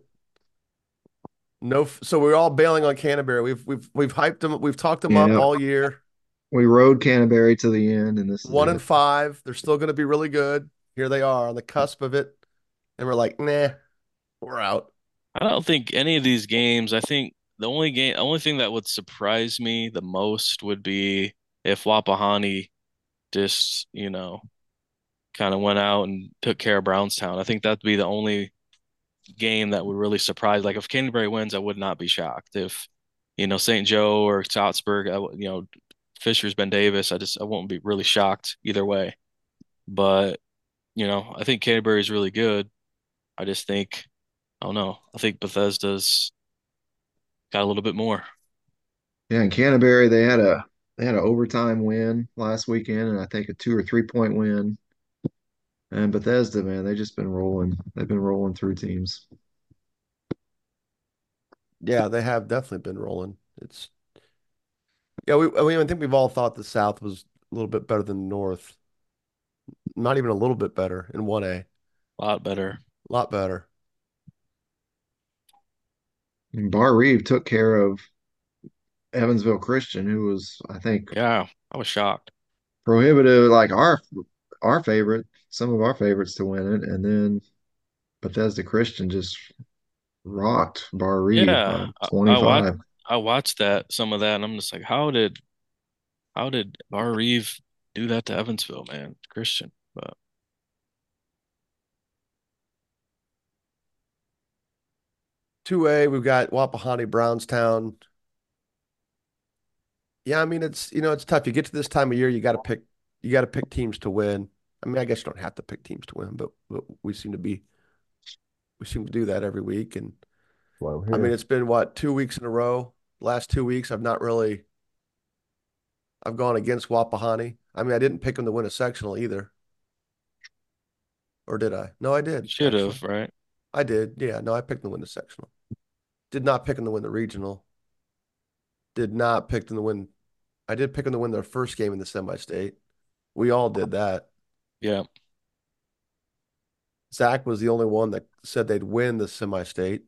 No, so we're all bailing on Canterbury. We've we've we've hyped them. We've talked them up Yeah, all year. we rode Canterbury to the end, and this is One and it. five. They're still going to be really good. Here they are on the cusp of it, and we're like, nah, we're out. I don't think any of these games. I think the only game, only thing that would surprise me the most would be if Wapahani just, you know, kind of went out and took care of Brownstown. I think that'd be the only game that would really surprise. Like if Canterbury wins, I would not be shocked. If, you know, Saint Joe or Salzburg, I, w- you know, Fisher's Ben Davis, I just I won't be really shocked either way. But, you know, I think Canterbury is really good. I just think, I don't know. I think Bethesda's got a little bit more. Yeah, in Canterbury, they had a they had an overtime win last weekend, and I think a two or three point win. And Bethesda, man, they just been rolling. They've been rolling through teams. Yeah, they have definitely been rolling. It's yeah. We I mean I think we've all thought the South was a little bit better than the North. Not even a little bit better in one A. A lot better. A lot better. And Bar Reeve took care of Evansville Christian, who was, I think, Yeah, I was shocked. prohibitive, like our our favorite, some of our favorites to win it, and then Bethesda Christian just rocked Bar Reeve by Yeah, I, I watched twenty-five. I watched that some of that, and I'm just like, how did how did Bar Reeve do that to Evansville, man? Christian, but two A, we've got Wapahani, Brownstown. Yeah, I mean it's you know it's tough. You get to this time of year, you got to pick you got to pick teams to win. I mean, I guess you don't have to pick teams to win, but, but we seem to be we seem to do that every week. And Why we're I mean, here. it's been what, two weeks in a row. Last two weeks, I've not really I've gone against Wapahani. I mean, I didn't pick them to win a sectional either. Or did I? No, I You did should actually. have, right? I did. Yeah, no, I picked them to win the sectional. Did not pick them to win the regional. Did not pick them to win. I did pick them to win their first game in the semi-state. We all did that. Yeah. Zach was the only one that said they'd win the semi-state.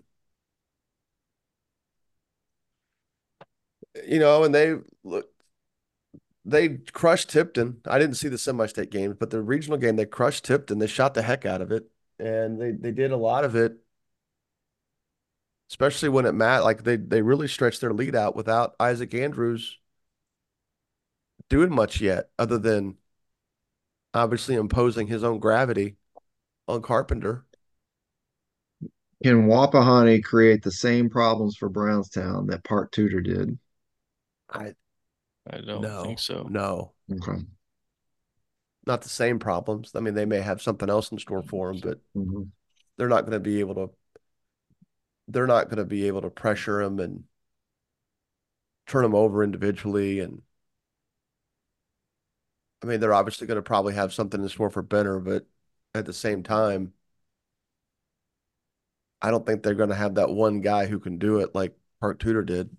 You know, and they look, they crushed Tipton. I didn't see the semi-state games, but the regional game they crushed Tipton. They shot the heck out of it, and they they did a lot of it, especially when it mattered. Like they they really stretched their lead out without Isaac Andrews doing much yet, other than obviously imposing his own gravity on Carpenter. Can Wapahani create the same problems for Brownstown that Park Tudor did? I I don't think no, so. no, Okay. not the same problems. I mean, they may have something else in store for them, but Mhm. they're not going to be able to. They're not going to be able to pressure him and turn him over individually. And I mean, they're obviously going to probably have something in store for Benner, but at the same time, I don't think they're going to have that one guy who can do it like Park Tudor did.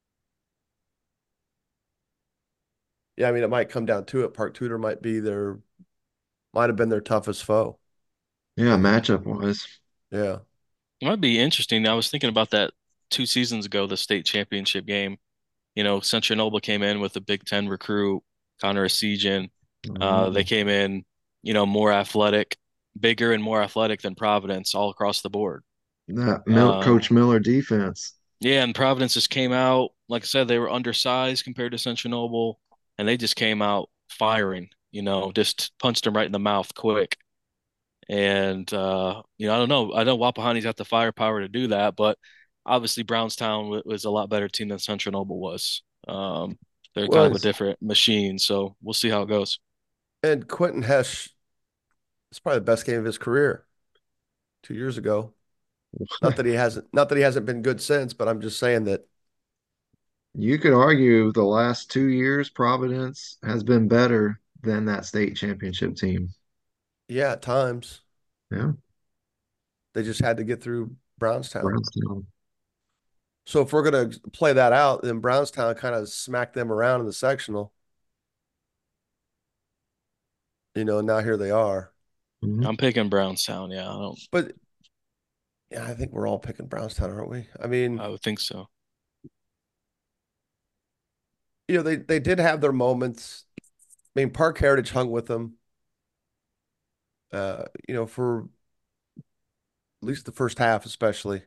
Yeah, I mean, it might come down to it. Park Tudor might be their, might have been their toughest foe. Yeah, matchup wise. Yeah. It might be interesting. I was thinking about that two seasons ago, the state championship game. You know, Central Noble came in with a Big Ten recruit, Connor Esigian. Uh, they Mhm. came in, you know, more athletic, bigger and more athletic than Providence all across the board. That Mil Um, Coach Miller defense. yeah, and Providence just came out, like I said, they were undersized compared to Central Noble, and they just came out firing, you know, just punched them right in the mouth quick. And uh, you know, I don't know. I know Wapahani's got the firepower to do that, but obviously Brownstown w was a lot better team than Central Noble was. Um, they're kind of a Was different machine, so we'll see how it goes. and Quentin Hesh, it's probably the best game of his career two years ago. Not that he hasn't, not that he hasn't been good since, but I'm just saying that, You could argue the last two years, Providence has been better than that state championship team. yeah, at times Yeah, they just had to get through Brownstown. Brownstown. So if we're gonna play that out, then Brownstown kind of smacked them around in the sectional, you know, and now here they are. Mhm. I'm picking Brownstown. Yeah, I don't. But yeah, I think we're all picking Brownstown, aren't we? I mean, I would think so. you know, they they did have their moments. I mean, Park Heritage hung with them, uh, you know, for at least the first half, especially.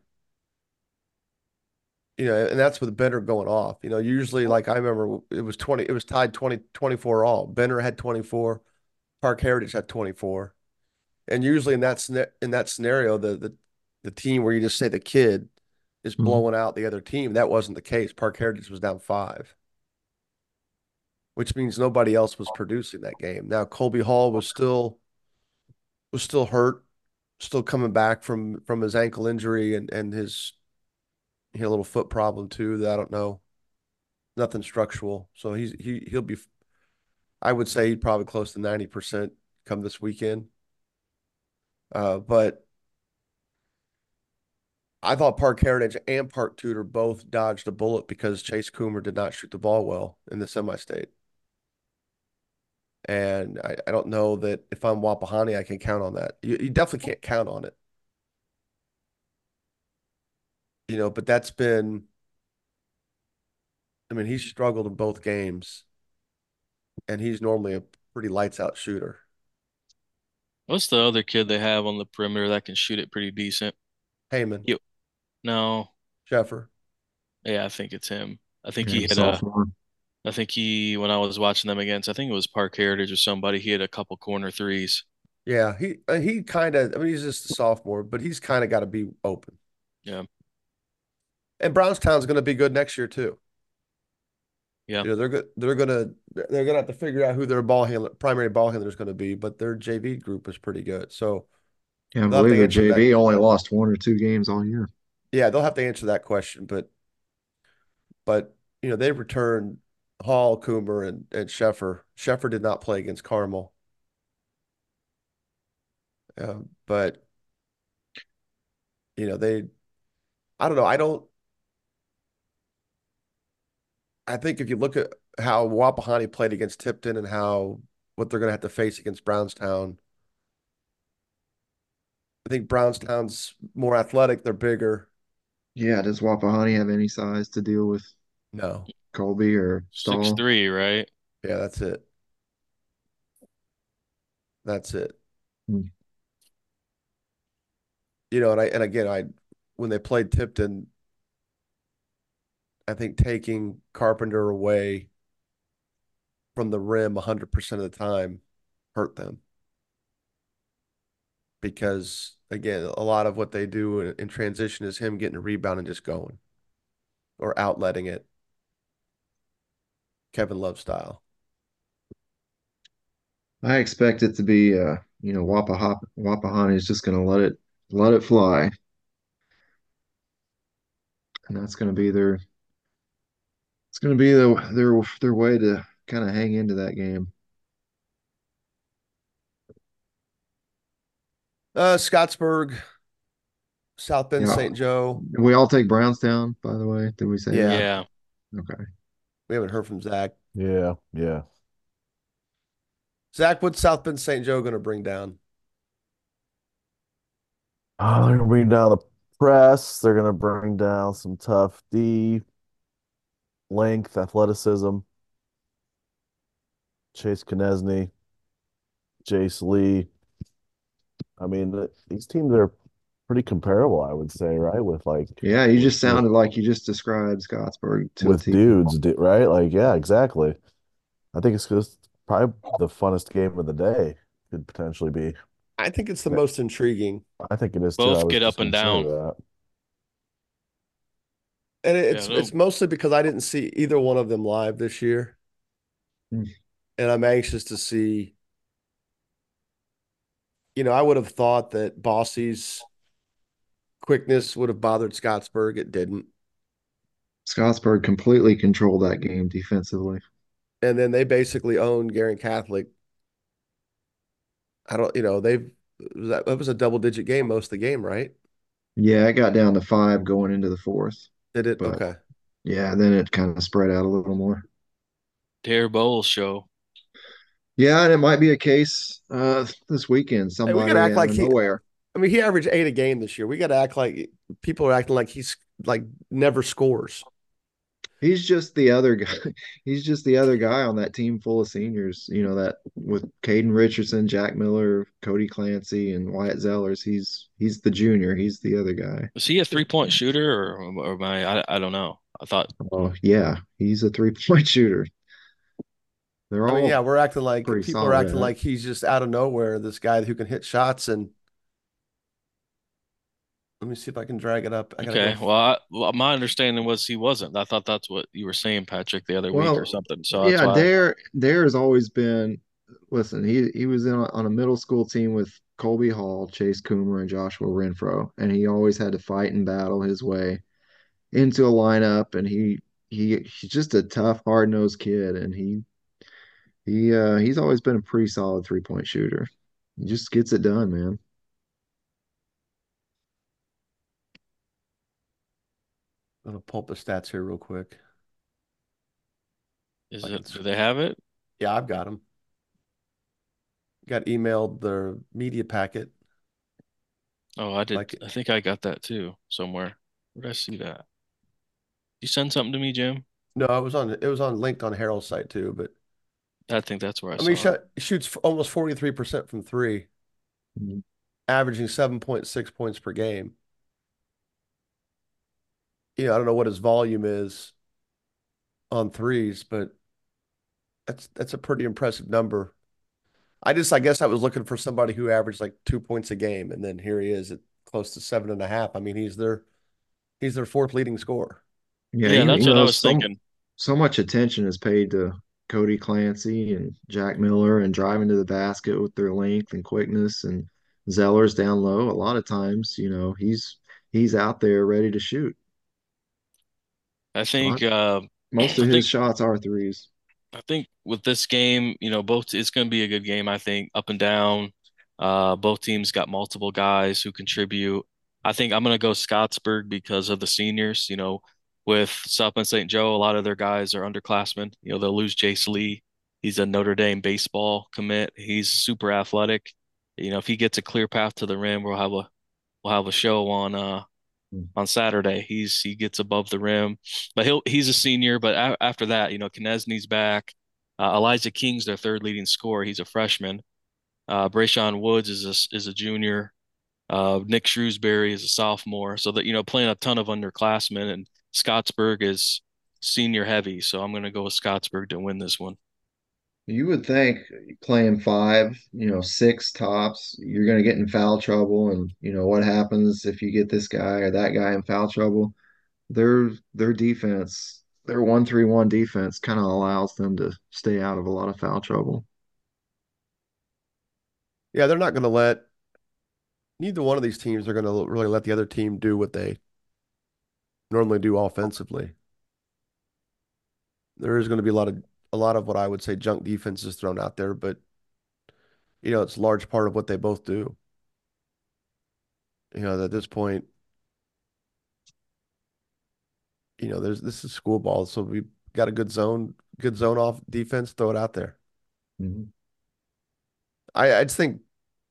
You know, and that's with Benner going off. You know, usually, like I remember, it was twenty, it was tied twenty, twenty-four all. Benner had twenty-four, Park Heritage had twenty-four. And usually in that sce- in that scenario, the the the team where you just say the kid is Mhm. blowing out the other team, that wasn't the case. Park Heritage was down five, which means nobody else was producing that game. Now Colby Hall was still was still hurt, still coming back from from his ankle injury and and his he had a little foot problem too that I don't know. Nothing structural. So he's he he'll be I would say he'd probably close to ninety percent come this weekend. Uh, but I thought Park Heritage and Park Tudor both dodged a bullet because Chase Coomer did not shoot the ball well in the semi-state. And I, I don't know that if I'm Wapahani, I can count on that. You, you definitely can't count on it, you know, but that's been, I mean, he's struggled in both games and he's normally a pretty lights out shooter. What's the other kid they have on the perimeter that can shoot it pretty decent? Heyman, You, no, Sheffer. yeah, I think it's him. I think Yeah, he the hit a. sophomore. I think he, when I was watching them against, I think it was Park Heritage or somebody, he hit a couple corner threes. Yeah, he uh, he kind of, I mean, he's just a sophomore, but he's kind of got to be open. Yeah, And Brownstown's going to be good next year too. yeah. You know, they're good. They're gonna they're gonna have to figure out who their ball handler, primary ball handler is going to be, but their J V group is pretty good. So Yeah, I they'll have believe to their answer that. J V only lost one or two games all year. Yeah, they'll have to answer that question. But but you know, they returned Hall, Coomer, and and Sheffer. Sheffer did not play against Carmel. Uh, but you know, they I don't know. I don't I think if you look at how Wapahani played against Tipton and how what they're going to have to face against Brownstown, I think Brownstown's more athletic. They're bigger. Yeah, does Wapahani have any size to deal with No. Colby or Six Stahl? three, right? Yeah, that's it. That's it. Hmm. You know, and I and again, I when they played Tipton, I think taking Carpenter away from the rim one hundred percent of the time hurt them because again, a lot of what they do in, in transition is him getting a rebound and just going or outletting it, Kevin Love style. I expect it to be, uh, you know, Wapahop Wapahani is just going to let it let it fly, and that's going to be their it's going to be the, their their way to kind of hang into that game. Uh, Scottsburg, South Bend, Yeah, Saint Joe. we all take Brownstown, by the way. Did we say that? Yeah, Yeah. Okay. we haven't heard from Zach. Yeah, yeah. Zach, what's South Bend, Saint Joe going to bring down? Oh, they're gonna bring down the press. They're gonna bring down some tough D, length, athleticism. Chase Knesny, Jace Lee. I mean, th- these teams are pretty comparable, I would say, right? With like Yeah, you with just with sounded like you just described Scottsburg to a with T. dudes, di- right? Like, yeah, exactly. I think it's just probably the funnest game of the day. Could potentially be. I think it's the most intriguing, I think it is too. I Both was get just up and gonna say down. that. and Yeah, it's they'll- it's mostly because I didn't see either one of them live this year, and I'm anxious to see. You know, I would have thought that Bossy's quickness would have bothered Scottsburg. It didn't. Scottsburg completely controlled that game defensively. And then they basically owned Gary Catholic. I don't, you know, they've that, that was a double digit game most of the game, right? Yeah, it got down to five going into the fourth, Did it? but Okay. yeah, then it kind of spread out a little more. Dare Bowles show. Yeah, and it might be a case uh this weekend. Hey, we got to Somebody act out like of he, nowhere. I mean, he averaged eight a game this year. We got to act like people are acting like he's like never scores. He's just the other guy. He's just the other guy on that team full of seniors. You know that with Caden Richardson, Jack Miller, Cody Clancy, and Wyatt Zellers. He's he's the junior. He's the other guy. Is he a three point shooter or or am I, I I don't know. I thought Oh yeah, he's a three point shooter. They're I mean, yeah, all we're acting like pretty people are solid acting at it. like he's just out of nowhere, this guy who can hit shots. And let me see if I can drag it up. I gotta okay. go. Well, I, well, my understanding was he wasn't. I thought that's what you were saying, Patrick, the other week or Well, something. So that's yeah, why. Dare Dare has always been. Listen, he he was in a, on a middle school team with Colby Hall, Chase Coomer, and Joshua Renfro, and he always had to fight and battle his way into a lineup. And he he he's just a tough, hard-nosed kid, and he he uh he's always been a pretty solid three-point shooter. He just gets it done, man. I'm gonna pull up the stats here real quick. Is I can, it? Do they have it? yeah, I've got them. Got emailed the media packet. Oh, I did. Like, I think I got that too somewhere. Where did I see that? You send something to me, Jim? no, it was on it was on linked on Harold's site too. But I think that's where I I mean, he saw it. shot, shoots almost forty-three percent from three, Mhm. averaging seven point six points per game. You know, I don't know what his volume is on threes, but that's that's a pretty impressive number. I just, I guess I was looking for somebody who averaged like two points a game, and then here he is at close to seven and a half. I mean, he's their he's their fourth leading scorer. Yeah, Yeah, you, that's you what I know, was so thinking. so much attention is paid to Cody Clancy and Jack Miller and driving to the basket with their length and quickness and Zellers down low. A lot of times, you know, he's he's out there ready to shoot. I A think. lot, Uh, most I of his think. shots are threes. I think with this game, you know, both it's going to be a good game. I think up and down. Uh, both teams got multiple guys who contribute. I think I'm going to go Scottsburg because of the seniors. You know, with South Bend Saint Joe, a lot of their guys are underclassmen. You know, they'll lose Jace Lee. He's a Notre Dame baseball commit. He's super athletic. You know, if he gets a clear path to the rim, we'll have a we'll have a show on uh on Saturday. He's he gets above the rim, but he'll he's a senior. But a after that, you know, Knesny's back. Uh, Elijah King's their third leading scorer. He's a freshman. Uh, Brayshawn Woods is a is a junior. Uh, Nick Shrewsbury is a sophomore. So that you know, playing a ton of underclassmen, and Scottsburg is senior heavy. So I'm going to go with Scottsburg to win this one. You would think playing five, you know, six tops, you're going to get in foul trouble. And, you know, what happens if you get this guy or that guy in foul trouble? Their their defense, their one three one defense kind of allows them to stay out of a lot of foul trouble. Yeah, they're not going to let neither one of these teams are going to really let the other team do what they normally do offensively. There is going to be a lot of a lot of what I would say junk defenses thrown out there, but you know, it's a large part of what they both do. You know, at this point, you know, there's this is school ball, so we got a good zone, good zone off defense, throw it out there. Mhm. I I just think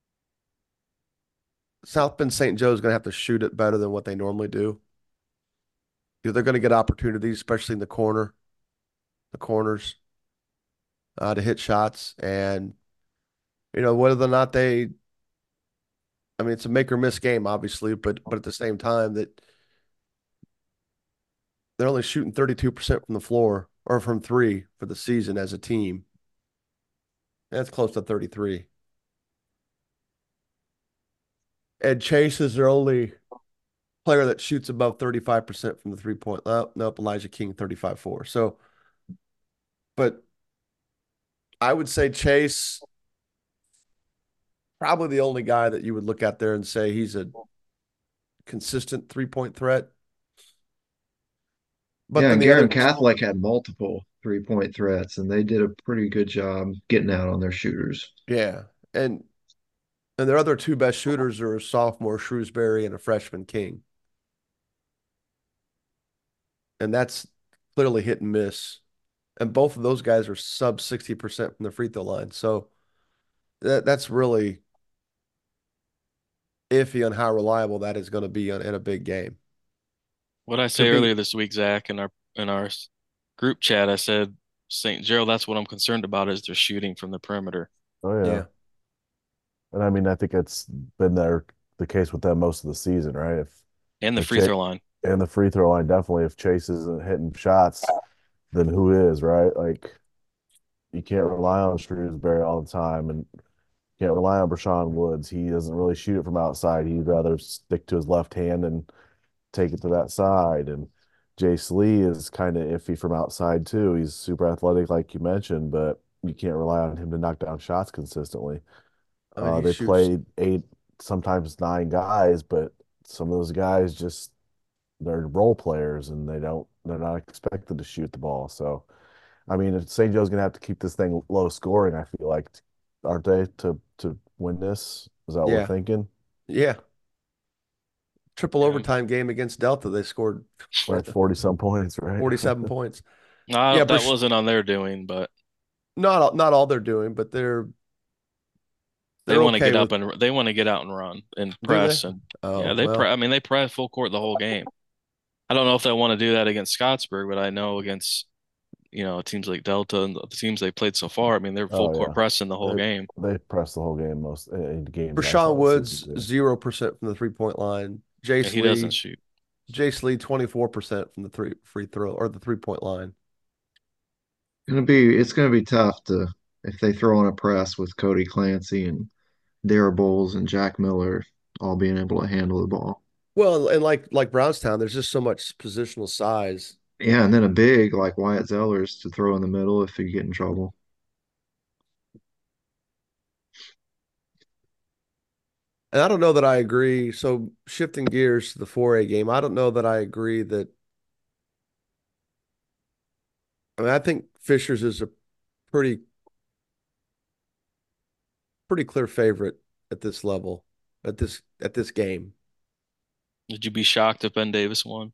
South Bend Saint Joe is going to have to shoot it better than what they normally do. You know, they're going to get opportunities, especially in the corner, the corners, uh, to hit shots, and you know whether or not they. I mean, it's a make or miss game, obviously, but but at the same time that they're only shooting thirty-two percent from the floor or from three for the season as a team. That's close to thirty-three. And Chase is their only player that shoots above thirty-five percent from the three point. Oh, nope, Elijah King, thirty-five four. So, but I would say Chase, probably the only guy that you would look at there and say he's a consistent three point threat. But Yeah, then and the other, Garin Catholic had multiple three point threats, and they did a pretty good job getting out on their shooters. yeah. And and their other two best shooters are a sophomore Shrewsbury and a freshman King. And that's clearly hit and miss. And both of those guys are sub sixty percent from the free throw line. So that that's really iffy on how reliable that is going to be on, in a big game. What I To say be, earlier this week, Zach, in our in our group chat, I said Saint Gerald. That's what I'm concerned about is they're shooting from the perimeter. Oh yeah. yeah, And I mean, I think it's been there the case with them most of the season, right? If And the if free Chase throw line. and the free throw line, definitely if Chase isn't hitting shots, then who is, right? Like you can't rely on Shrewsbury all the time, and can't rely on Brashawn Woods. He doesn't really shoot it from outside. He'd rather stick to his left hand and take it to that side. And Jace Lee is kind of iffy from outside too. He's super athletic, like you mentioned, but you can't rely on him to knock down shots consistently. I mean, Uh, he they shoots. played eight, sometimes nine guys, but some of those guys just they're role players and they don't they're not expected to shoot the ball. So I mean, if Saint Joe's gonna have to keep this thing low scoring, I feel like, aren't they, to to win this? Is that what we're Yeah, thinking? yeah. Triple Yeah. overtime game against Delta, they scored Like forty some points, right? forty-seven points. No, Yeah, that Brish, wasn't on their doing, but not all, not all they're doing, but they're they they're want to okay get with. up and they want to get out and run and Do they? press and yeah, Oh they pre well, I mean they press full court the whole game. I don't know if they want to do that against Scottsburg, but I know against you know teams like Delta and the teams they played so far, I mean they're full Oh court yeah, pressing the whole they game. they pressed the whole game most in games I Rashawn saw this season Woods too. zero percent from the three point line. And Jace he doesn't Lee, shoot. Jace Lee twenty-four percent from the three free throw or the three point line. Gonna be it's gonna be tough to if they throw on a press with Cody Clancy and Dara Bowles and Jack Miller all being able to handle the ball. Well, and like like Brownstown, there's just so much positional size. Yeah, and then a big like Wyatt Zellers to throw in the middle if you get in trouble. And I don't know that I agree. So shifting gears to the four A game, I don't know that I agree that. I mean, I think Fishers is a pretty pretty clear favorite at this level, at this at this game. Would you be shocked if Ben Davis won?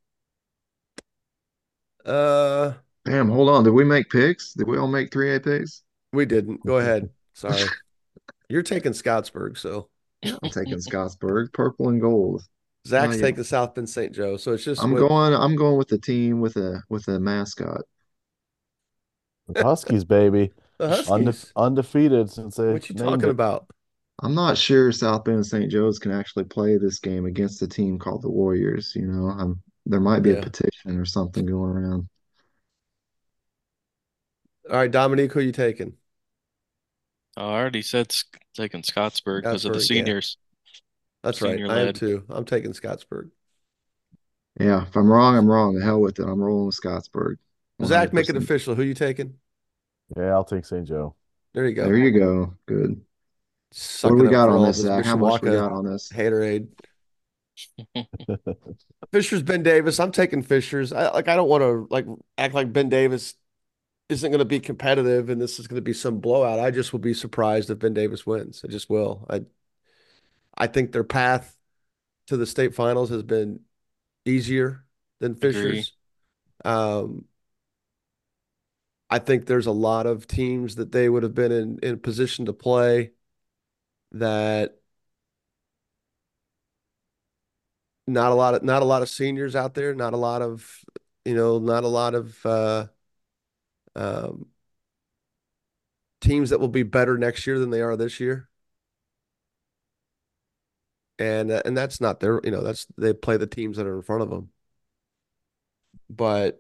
Uh, Damn, hold on. Did we make picks? Did we all make three A picks? we didn't. Go ahead. Sorry. You're taking Scottsburg, so Yeah, I'm taking Scottsburg, purple and gold. Oh Zach's yeah. taking South Bend Saint Joe. So it's just I'm what going I'm going with the team with a with a mascot. The Huskies, baby. the Unde Huskies. undefeated since they What you named talking it. about? I'm not sure South Bend Saint Joe's can actually play this game against a team called the Warriors, you know. Um there might be a Yeah. petition or something going around. All right, Dominique, who you taking? I already said Sc- taking Scottsburg because of the Scottsburg. Yeah, seniors, that's right. senior I am led. too. I'm taking Scottsburg. Yeah, if I'm wrong, I'm wrong. The hell with it. I'm rolling with Scottsburg. Zach, make it one hundred percent. official. Who you taking? Yeah, I'll take Saint Joe. There you There go. you go. Good. What do Sucking we up got for on all this, this Zach? How much we Mishawaka got on this? haterade. Fisher's Ben Davis. I'm taking Fisher's. I like. I don't want to like act like Ben Davis isn't going to be competitive and this is going to be some blowout. I just will be surprised if Ben Davis wins. I just will. I I think their path to the state finals has been easier than Agree. Fisher's. Um, I think there's a lot of teams that they would have been in in position to play that not a lot of not a lot of seniors out there, not a lot of you know, not a lot of uh, um, teams that will be better next year than they are this year. And uh, and that's not their, you know, that's they play the teams that are in front of them. But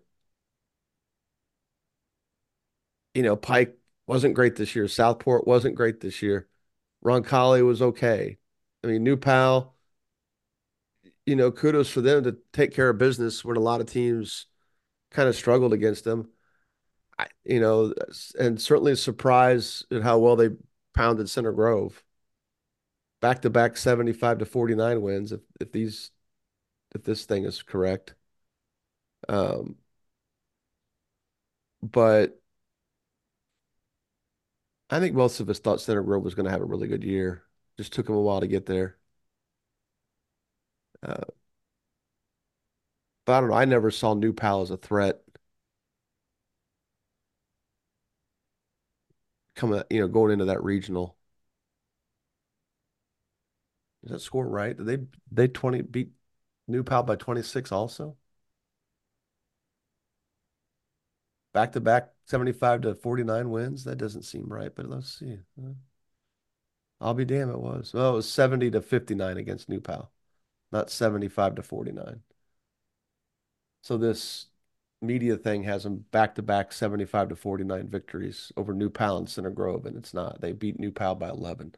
you know, Pike wasn't great this year. Southport wasn't great this year. Roncalli was okay. I mean, New Pal, you know, kudos for them to take care of business when a lot of teams kind of struggled against them. I, you know, and certainly a surprise at how well they pounded Center Grove. Back to back seventy-five to forty-nine wins if if these if this thing is correct. Um, but I think most of us thought Center Grove was going to have a really good year. Just took them a while to get there. Uh, but I don't know. I never saw New Pal as a threat coming, you know, going into that regional. Is that score right? Did they they twenty beat New Pal by twenty-six also? Back to back seventy-five to forty-nine wins? That doesn't seem right, but let's see. Uh, I'll be damned it was. Well, it was seventy to fifty-nine against New Pal, not seventy-five to forty-nine. So this media thing has them back to back seventy-five to forty-nine victories over New Pal and Center Grove, and it's not. They beat New Pal by eleven.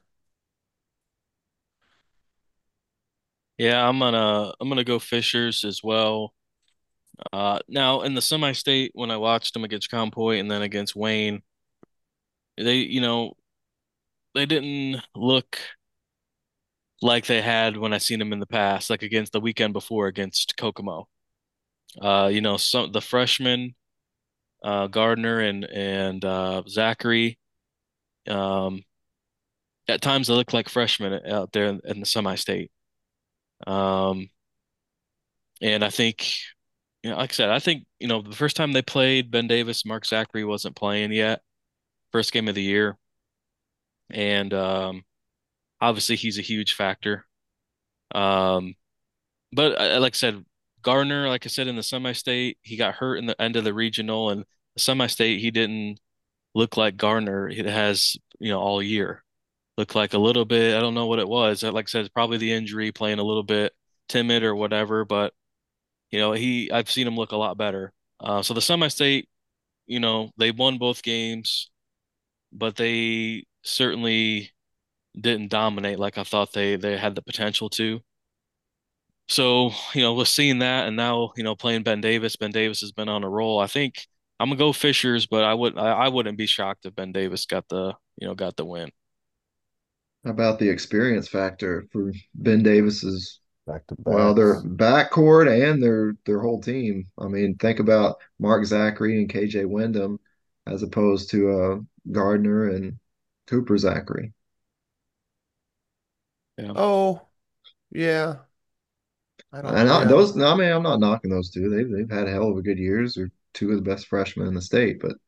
Yeah, I'm gonna I'm gonna go Fishers as well. Uh, now in the semi-state, when I watched them against Crown Point and then against Wayne, they, you know, they didn't look like they had when I seen them in the past, like against the weekend before against Kokomo. Uh, you know, some the freshmen, uh, Gardner and and uh, Zachary, um, at times they look like freshmen out there in, in the semi-state. Um, and I think, you know, like I said, I think, you know, the first time they played, Ben Davis, Mark Zachary wasn't playing yet, first game of the year. And um, obviously he's a huge factor. Um, but I, like I said, Gardner, like I said, in the semi-state, he got hurt in the end of the regional, and the semi-state, he didn't look like Gardner. It has, you know, all year. Looked like a little bit, I don't know what it was. Like I said, it's probably the injury, playing a little bit timid or whatever, but you know, he I've seen him look a lot better. Uh, so the semi-state, you know, they won both games, but they certainly didn't dominate like I thought they they had the potential to. So, you know, with seeing that and now, you know, playing Ben Davis, Ben Davis has been on a roll. I think I'm gonna go Fishers, but I would I, I wouldn't be shocked if Ben Davis got the, you know, got the win. How about the experience factor for Ben Davis's, Back to well, their backs. backcourt and their their whole team. I mean, think about Mark Zachary and K J Wyndham as opposed to uh Gardner and Cooper Zachary. Yeah. Oh, yeah. I don't, And I, yeah. those, I mean, I'm not knocking those two. They've they've had a hell of a good years. They're two of the best freshmen in the state. But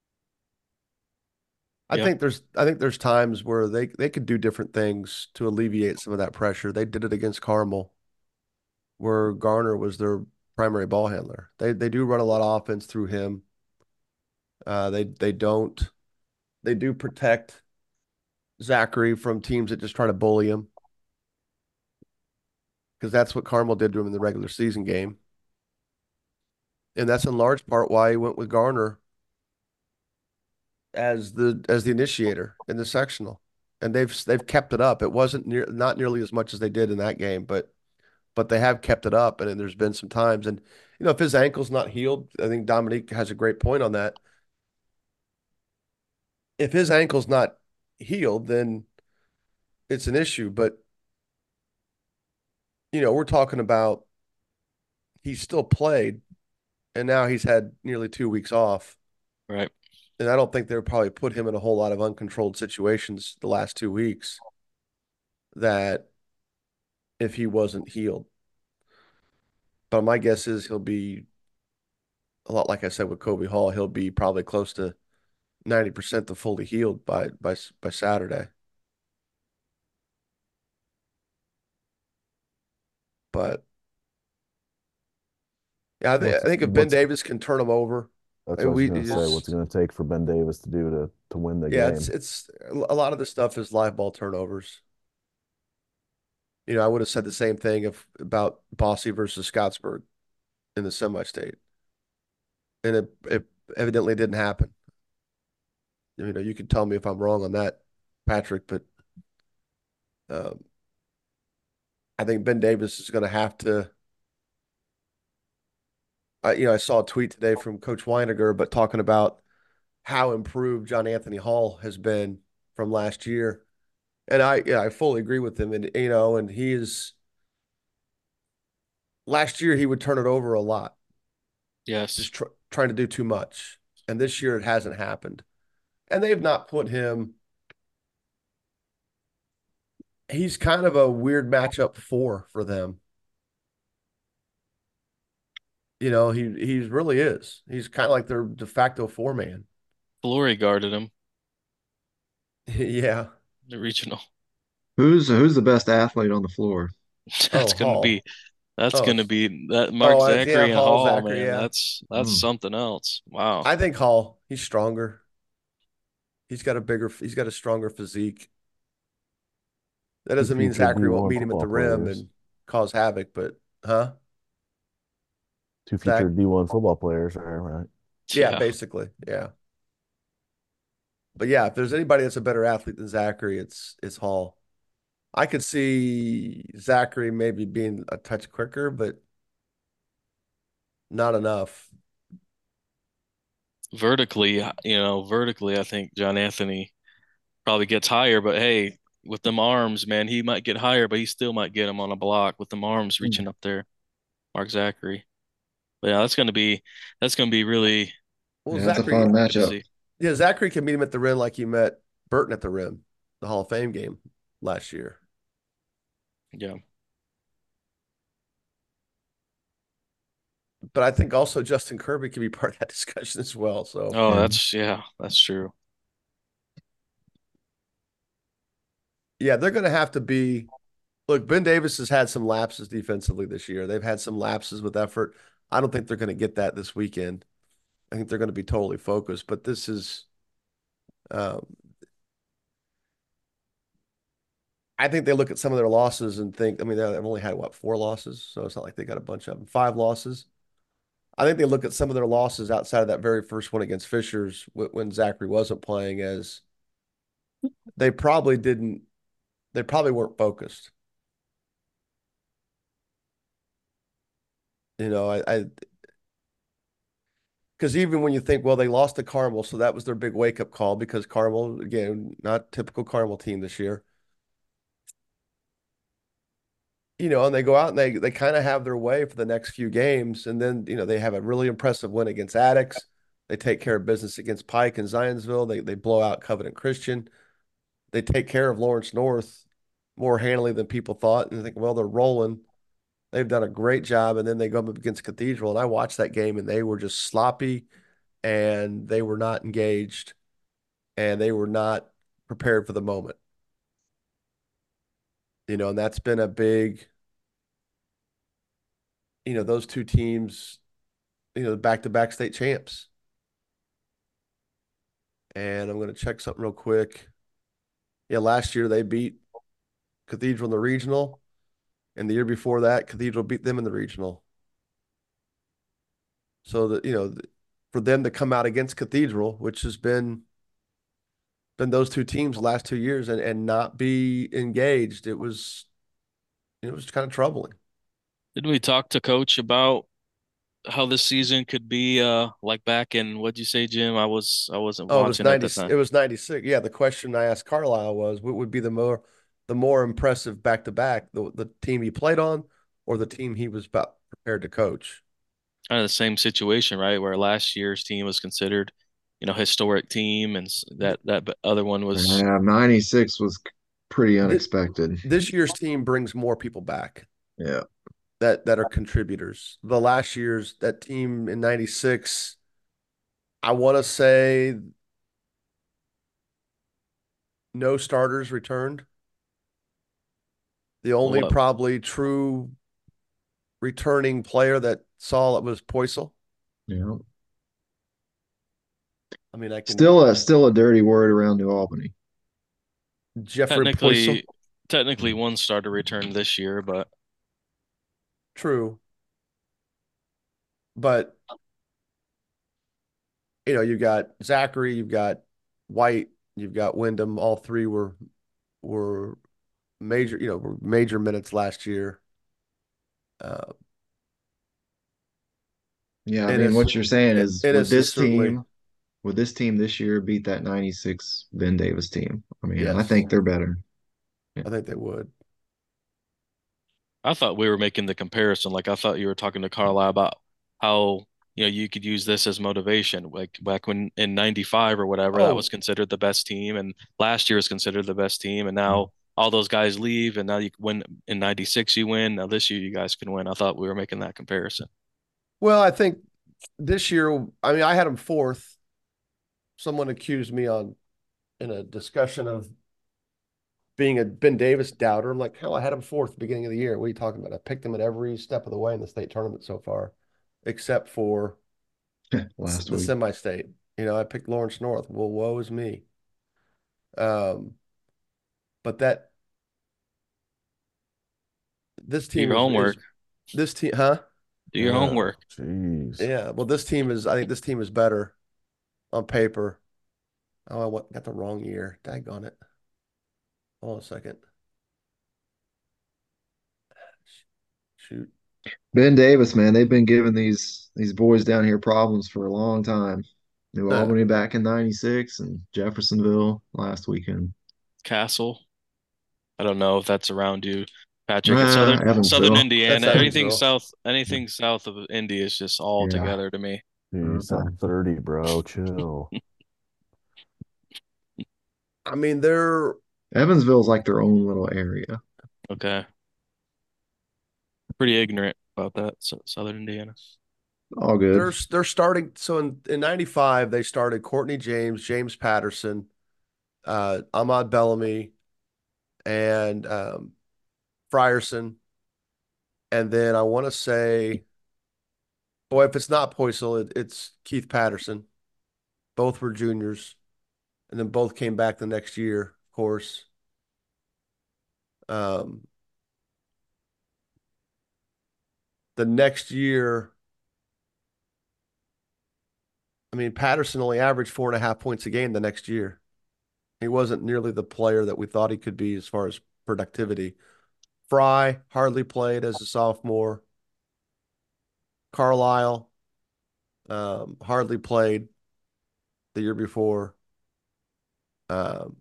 I Yeah. think there's I think there's times where they they could do different things to alleviate some of that pressure. They did it against Carmel, where Garner was their primary ball handler. They they do run a lot of offense through him. Uh, they they don't they do protect Zachary from teams that just try to bully him because that's what Carmel did to him in the regular season game, and that's in large part why he went with Garner as the as the initiator in the sectional, and they've they've kept it up. It wasn't near not nearly as much as they did in that game, but but they have kept it up, and, and there's been some times, and you know if his ankle's not healed, I think Dominique has a great point on that. If his ankle's not healed, then it's an issue. But you know we're talking about he's still played, and now he's had nearly two weeks off, Right. and I don't think they would probably put him in a whole lot of uncontrolled situations the last two weeks that if he wasn't healed. But my guess is he'll be a lot like I said with Kobe Hall. He'll be probably close to ninety percent to fully healed by by by Saturday. But yeah, I, th- What's I think if Ben what's Davis can turn him over, that's eh, what I was we gonna say. What's it just gonna take for Ben Davis to do to to win the yeah, it's game? it's a lot of the stuff is live ball turnovers. You know, I would have said the same thing if about Bossy versus Scottsburg in the semi-state, and it it evidently didn't happen. You know, you can tell me if I'm wrong on that, Patrick, but um, I think Ben Davis is going to have to. I, you know, I saw a tweet today from Coach Weiniger, but talking about how improved John Anthony Hall has been from last year, and I, yeah, I fully agree with him. And you know, and he is last year he would turn it over a lot, Yes. just tr trying to do too much, and this year it hasn't happened, and they've not put him. He's kind of a weird matchup four for them. You know, he he really is. He's kind of like their de facto four man. Flory guarded him, Yeah. the regional. who's who's the best athlete on the floor? That's Oh, gonna be Hall. that's Oh, gonna be that Mark oh, it's, yeah, Zachary and Hall, Hall, Zachary. man. Yeah. That's that's Hmm. something else. Wow. I think Hall, he's stronger. He's got a bigger, he's got a stronger physique. That Two doesn't mean future Zachary D won't one meet him at football the rim players. and cause havoc, but huh? Two future Zach? D one football players, all right? Yeah, Yeah. basically. Yeah. But yeah, if there's anybody that's a better athlete than Zachary, it's it's Hall. I could see Zachary maybe being a touch quicker, but not enough. Vertically, you know, vertically, I think John Anthony probably gets higher, but hey, with them arms, man, he might get higher, but he still might get him on a block with them arms Hmm. reaching up there. Mark Zachary. But yeah, that's gonna be that's gonna be really Well, Yeah, it's a Zachary, fun good to matchup. see. yeah, Zachary can meet him at the rim like he met Burton at the rim, the Hall of Fame game last year. Yeah. But I think also Justin Kirby can be part of that discussion as well. So Oh, Yeah. that's yeah, that's true. yeah, they're going to have to be. Look, Ben Davis has had some lapses defensively this year. They've had some lapses with effort. I don't think they're going to get that this weekend. I think they're going to be totally focused. But this is, um, I think they look at some of their losses and think, I mean, they've only had what, four losses? So it's not like they got a bunch of them. Five losses. I think they look at some of their losses outside of that very first one against Fishers when Zachary wasn't playing as they probably didn't, they probably weren't focused. You know, I, I because even when you think, well, they lost to Carmel, so that was their big wake up call because Carmel, again, not typical Carmel team this year. You know, and they go out and they they kind of have their way for the next few games, and then you know they have a really impressive win against Addicts. They take care of business against Pike and Zionsville. They they blow out Covenant Christian. They take care of Lawrence North more handily than people thought. And I think, well, they're rolling. They've done a great job. And then they go up against Cathedral. And I watched that game and they were just sloppy and they were not engaged and they were not prepared for the moment. You know, and that's been a big, you know, those two teams, you know, back to back state champs. And I'm going to check something real quick. Yeah, last year they beat Cathedral in the regional. And the year before that, Cathedral beat them in the regional. So that, you know, for them to come out against Cathedral, which has been been those two teams the last two years and, and not be engaged, it was it was kind of troubling. Didn't we talk to Coach about how this season could be uh like back in what'd you say, Jim? I was I wasn't Oh, it was watching at ninety, the time. it was ninety-six. Yeah, the question I asked Carlisle was what would be the more the more impressive back to back, the the team he played on or the team he was about prepared to coach? Kind of the same situation, right? Where last year's team was considered, you know, historic team, and s- that that b- other one was Yeah, ninety-six was pretty Th- unexpected. This year's team brings more people back Yeah. that that are contributors. The last year's that team in ninety-six, I want to say no starters returned. The only what probably true returning player that saw it was Poisel. Yeah. I mean, I can Still a still a dirty word around New Albany. Jeffrey Poisel. technically technically one starter returned this year, but True, but you know, you've got Zachary, you've got White, you've got Wyndham. All three were were major, you know, were major minutes last year. Uh, Yeah, I mean, Ennis, what you're saying is would Ennis is this certainly team would this team this year beat that ninety-six Ben Davis team? I mean, I yes. think they're better. Yeah. I think they would. I thought we were making the comparison. Like I thought you were talking to Carlisle about how, you know, you could use this as motivation. Like back when in ninety-five or whatever, that was Oh, considered the best team, and last year was considered the best team, and now all those guys leave, and now you win in ninety-six, you win. Now this year you guys can win. I thought we were making that comparison. well, I think this year, I mean, I had them fourth. Someone accused me on in a discussion of being a Ben Davis doubter. I'm like, hell, I had him fourth at the beginning of the year. What are you talking about? I picked him at every step of the way in the state tournament so far, except for Last the week. semi-state. You know, I picked Lawrence North. Well, woe is me. Um, but that this Do team your is is homework. this team, huh? Do your Yeah, homework. jeez. Yeah. Well, this team is. I think this team is better on paper. Oh, I went, got the wrong year. Daggone it. Hold on a second. Shoot. Ben Davis, man, they've been giving these these boys down here problems for a long time. New Uh, Albany back in ninety-six and Jeffersonville last weekend. Castle. I don't know if that's around you, Patrick. It's Ah, Southern Southern Evansville. that's Indiana. Anything Evansville. south anything south of Indy is just all Yeah. together to me. Jeez, Uh, I'm thirty, bro. Chill. I mean, they're Evansville's like their own little area. Okay. Pretty ignorant about that. So, Southern Indiana. All good. they're they're starting. So in in ninety-five, they started Courtney James, James Patterson, uh, Ahmad Bellamy, and um, Frierson. And then I want to say, boy, if it's not Poisel, it, it's Keith Patterson. Both were juniors, and then both came back the next year, of course. Um, the next year, I mean, Patterson only averaged four and a half points a game the next year. He wasn't nearly the player that we thought he could be as far as productivity. Fry hardly played as a sophomore. Carlisle um, hardly played the year before. Um,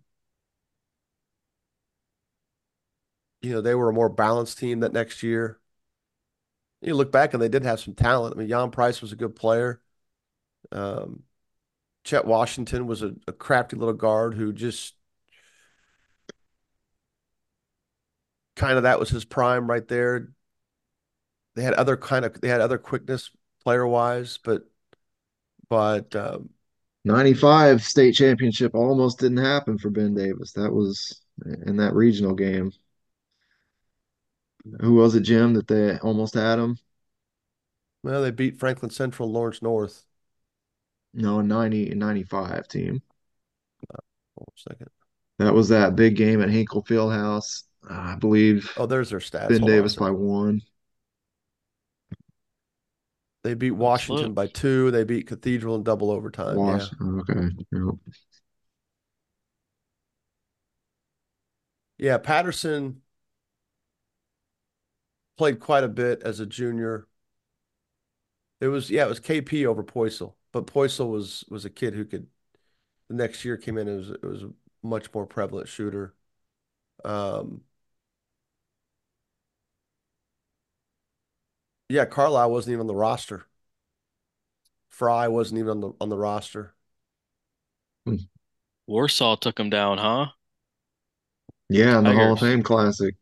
you know, they were a more balanced team that next year. You look back and they did have some talent. I mean, Jan Price was a good player. Um, Chet Washington was a, a crafty little guard who just kind of that was his prime right there. They had other kind of they had other quickness player wise, but but um, ninety-five state championship almost didn't happen for Ben Davis. That was in that regional game. Who was it, Jim, that they almost had him? well, they beat Franklin Central, and Lawrence North. No, ninety ninety-five team. Hold on a second. That was that big game at Hinkle Fieldhouse. Uh, I believe Oh, there's their stats. Ben Hold on a Davis by second. one. They beat Let's look. Washington by two. They beat Cathedral in double overtime. Yeah. Wash. Okay. Yep. Yeah. Patterson played quite a bit as a junior. It was, yeah, it was K P over Poisel, but Poisel was was a kid who could, the next year came in, it was, it was a much more prevalent shooter. Um, yeah, Carlisle wasn't even on the roster. Fry wasn't even on the on the roster. Warsaw took him down, huh? The Yeah, in the Hall of Tigers. Fame Classic.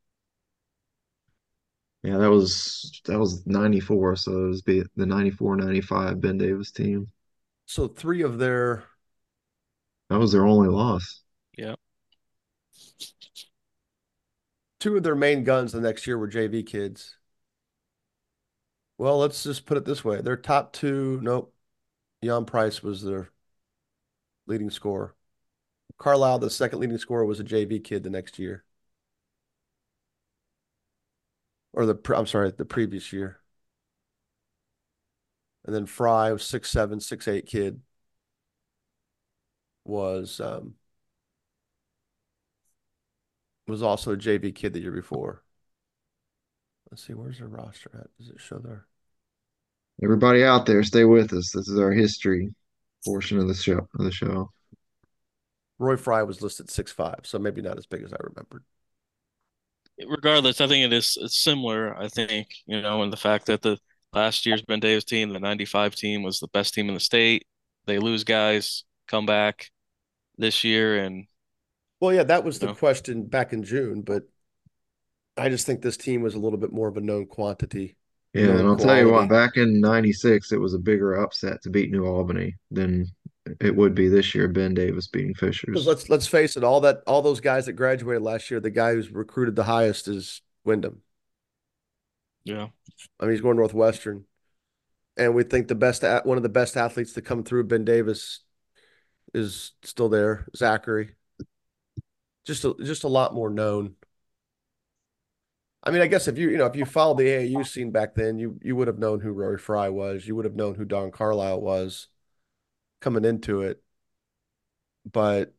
Yeah, that was that was ninety-four, so it was be the ninety-four ninety-five Ben Davis team. So three of their That was their only loss. Yeah. two of their main guns the next year were J V kids. Well, let's just put it this way. Their top two, nope. Jan Price was their leading scorer. Carlisle, the second leading scorer, was a J V kid the next year. Or the, I'm sorry, the previous year. And then Fry was six seven, six eight kid was um, was also a J V kid the year before. Let's see, where's their roster at? Does it show their? Everybody out there, stay with us. This is our history portion of the show of the show. Roy Fry was listed six five, so maybe not as big as I remembered. Regardless, I think it is it's similar. I think, you know, and the fact that the last year's Ben Davis team, the ninety-five team, was the best team in the state. They lose guys, come back this year, and, Well, yeah, that was you the know, question back in June, but I just think this team was a little bit more of a known quantity, Yeah, known and I'll tell you what, quality. back in ninety-six, it was a bigger upset to beat New Albany than it would be this year, Ben Davis beating Because Fishers. let's let's face it, all that all those guys that graduated last year, the guy who's recruited the highest is Wyndham. yeah. I mean, he's going Northwestern, and we think the best one of the best athletes to come through, Ben Davis, is still there. Zachary, just a, just a lot more known. I mean, I guess if you you know if you followed the A A U scene back then, you you would have known who Rory Fry was. You would have known who Don Carlisle was coming into it. But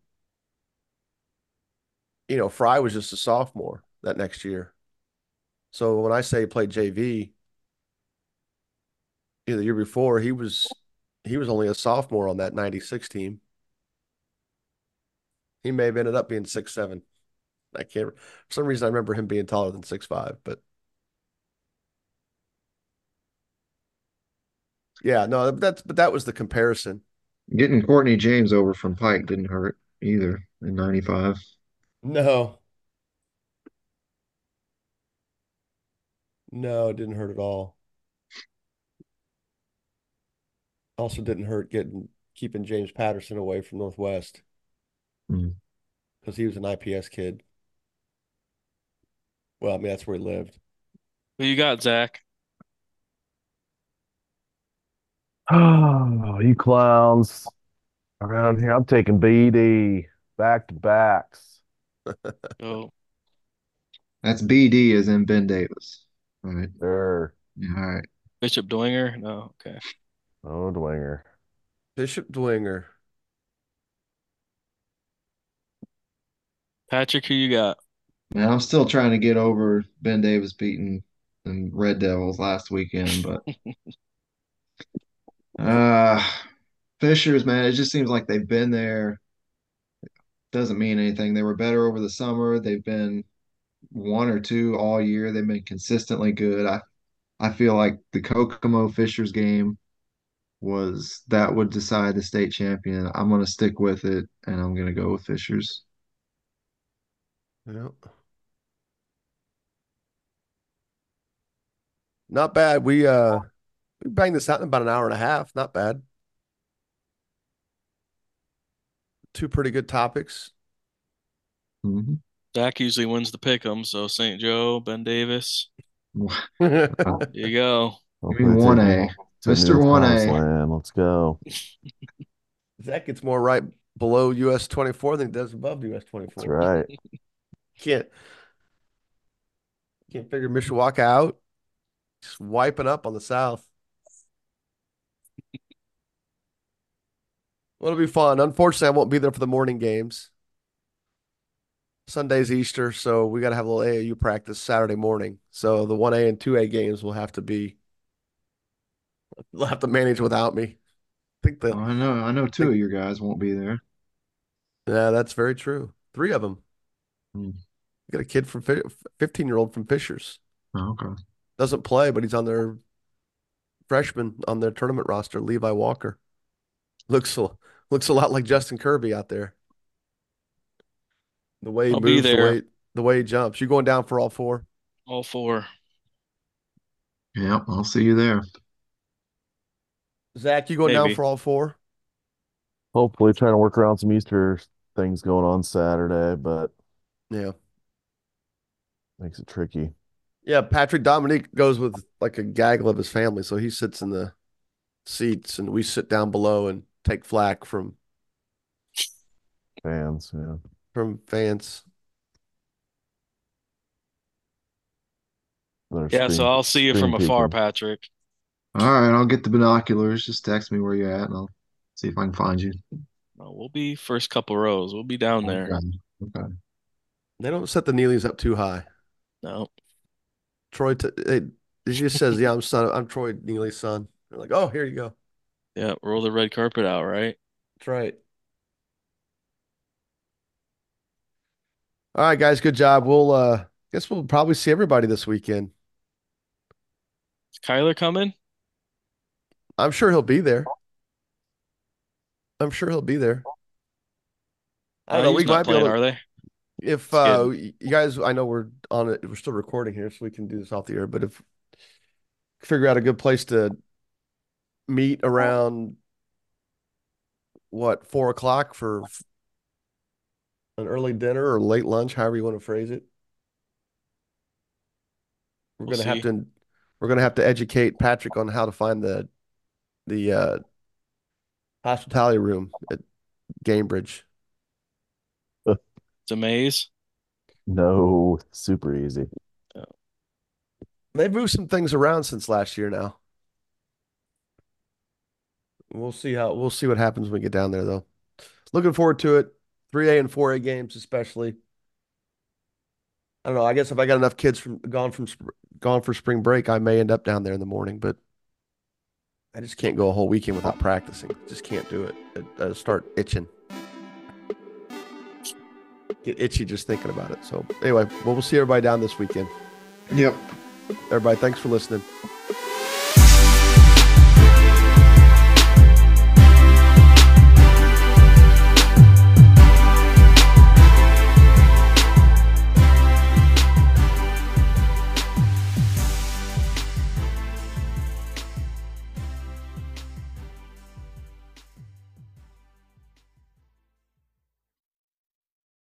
you know, Fry was just a sophomore that next year. So when I say he played J V, you know, the year before, he was he was only a sophomore on that ninety-six team. He may have ended up being six seven. I can't for some reason I remember him being taller than six five, but yeah, no, that's but that was the comparison. Getting Courtney James over from Pike didn't hurt either in ninety-five. No, no, it didn't hurt at all. Also didn't hurt getting keeping James Patterson away from Northwest Mm. because he was an I P S kid. Well, I mean that's where he lived. Who you got, Zach? Oh, you clowns around here. I'm taking B D back to backs. Oh, That's B D as in Ben Davis. All right. There. Yeah, all right. Bishop Dwenger? No, okay. Oh, Dwenger. Bishop Dwenger. Patrick, who you got? Man, I'm still trying to get over Ben Davis beating the Red Devils last weekend, but uh Fishers, man, it just seems like they've been there. Doesn't mean anything. They were better over the summer. They've been one or two all year. They've been consistently good. I I feel like the Kokomo Fishers game was that would decide the state champion. I'm gonna stick with it, and I'm gonna go with Fishers. Yeah. Not bad. We uh we banged this out in about an hour and a half. Not bad. Two pretty good topics. Mhm. Zach usually wins the pick'em, so Saint Joe, Ben Davis. Zach Wow. There you go. Give Hopefully me they one take A. me to Mister new one promised A. land. Let's go. gets more right below U S twenty-four than he does above U S That's twenty-four. right. Can't can't figure Mishawaka out. Just wiping up on the South. Well, it'll be fun. Unfortunately, I won't be there for the morning games. Sunday's Easter, so we got to have a little A A U practice Saturday morning. So the one A and two A games will have to be, they'll have to manage without me. I think the, Oh, I know. I know two think, of your guys won't be there. yeah, that's very true. Three of them. Hmm. You got a kid from fifteen year old from Fishers. Oh, okay. Doesn't play, but he's on their freshman on their tournament roster, Levi Walker. Looks a, looks a lot like Justin Kirby out there. The way he I'll be moves, the there. way the way he jumps. You going down for all four? All four. Yeah, I'll see you there. Zach, you going down Maybe. for all four? Hopefully trying to work around some Easter things going on Saturday, but Yeah. makes it tricky. Yeah, Patrick Dominique goes with like a gaggle of his family, so he sits in the seats and we sit down below and take flack from Fans, yeah. from fans. They're Yeah, so screen I'll see you screen from afar, peeking. Patrick. All right, I'll get the binoculars. Just text me where you're at, and I'll see if I can find you. No, we'll be first couple rows. We'll be down there. Okay. Okay. They don't set the Neelys up too high. No. Troy, t it, it just says, "Yeah, I'm son. I'm Troy Neely's son." They're like, "Oh, here you go." Yeah, roll the red carpet out, right? That's right. All right, guys, good job. We'll uh guess we'll probably see everybody this weekend. Is Kyler coming? I'm sure he'll be there. I'm sure he'll be there. I don't know. We I U's not might be playing, able are to, they? if Just uh kidding. you guys, I know we're on it, we're still recording here, so we can do this off the air, but if figure out a good place to meet around what, four o'clock for an early dinner or late lunch, however you want to phrase it. We're We'll gonna have see. to we're gonna have to educate Patrick on how to find the the uh hospitality room at Gamebridge. It's a maze. No, super easy. Yeah. They've moved some things around since last year now. We'll see how we'll see what happens when we get down there though. Looking forward to it. three A and four A games especially. I don't know. I guess if I got enough kids from gone from sp- gone for spring break, I may end up down there in the morning, but I just can't go a whole weekend without practicing. Just can't do it. I, I start itching. Get itchy just thinking about it. So anyway, well, we'll see everybody down this weekend. Yep. Everybody, thanks for listening.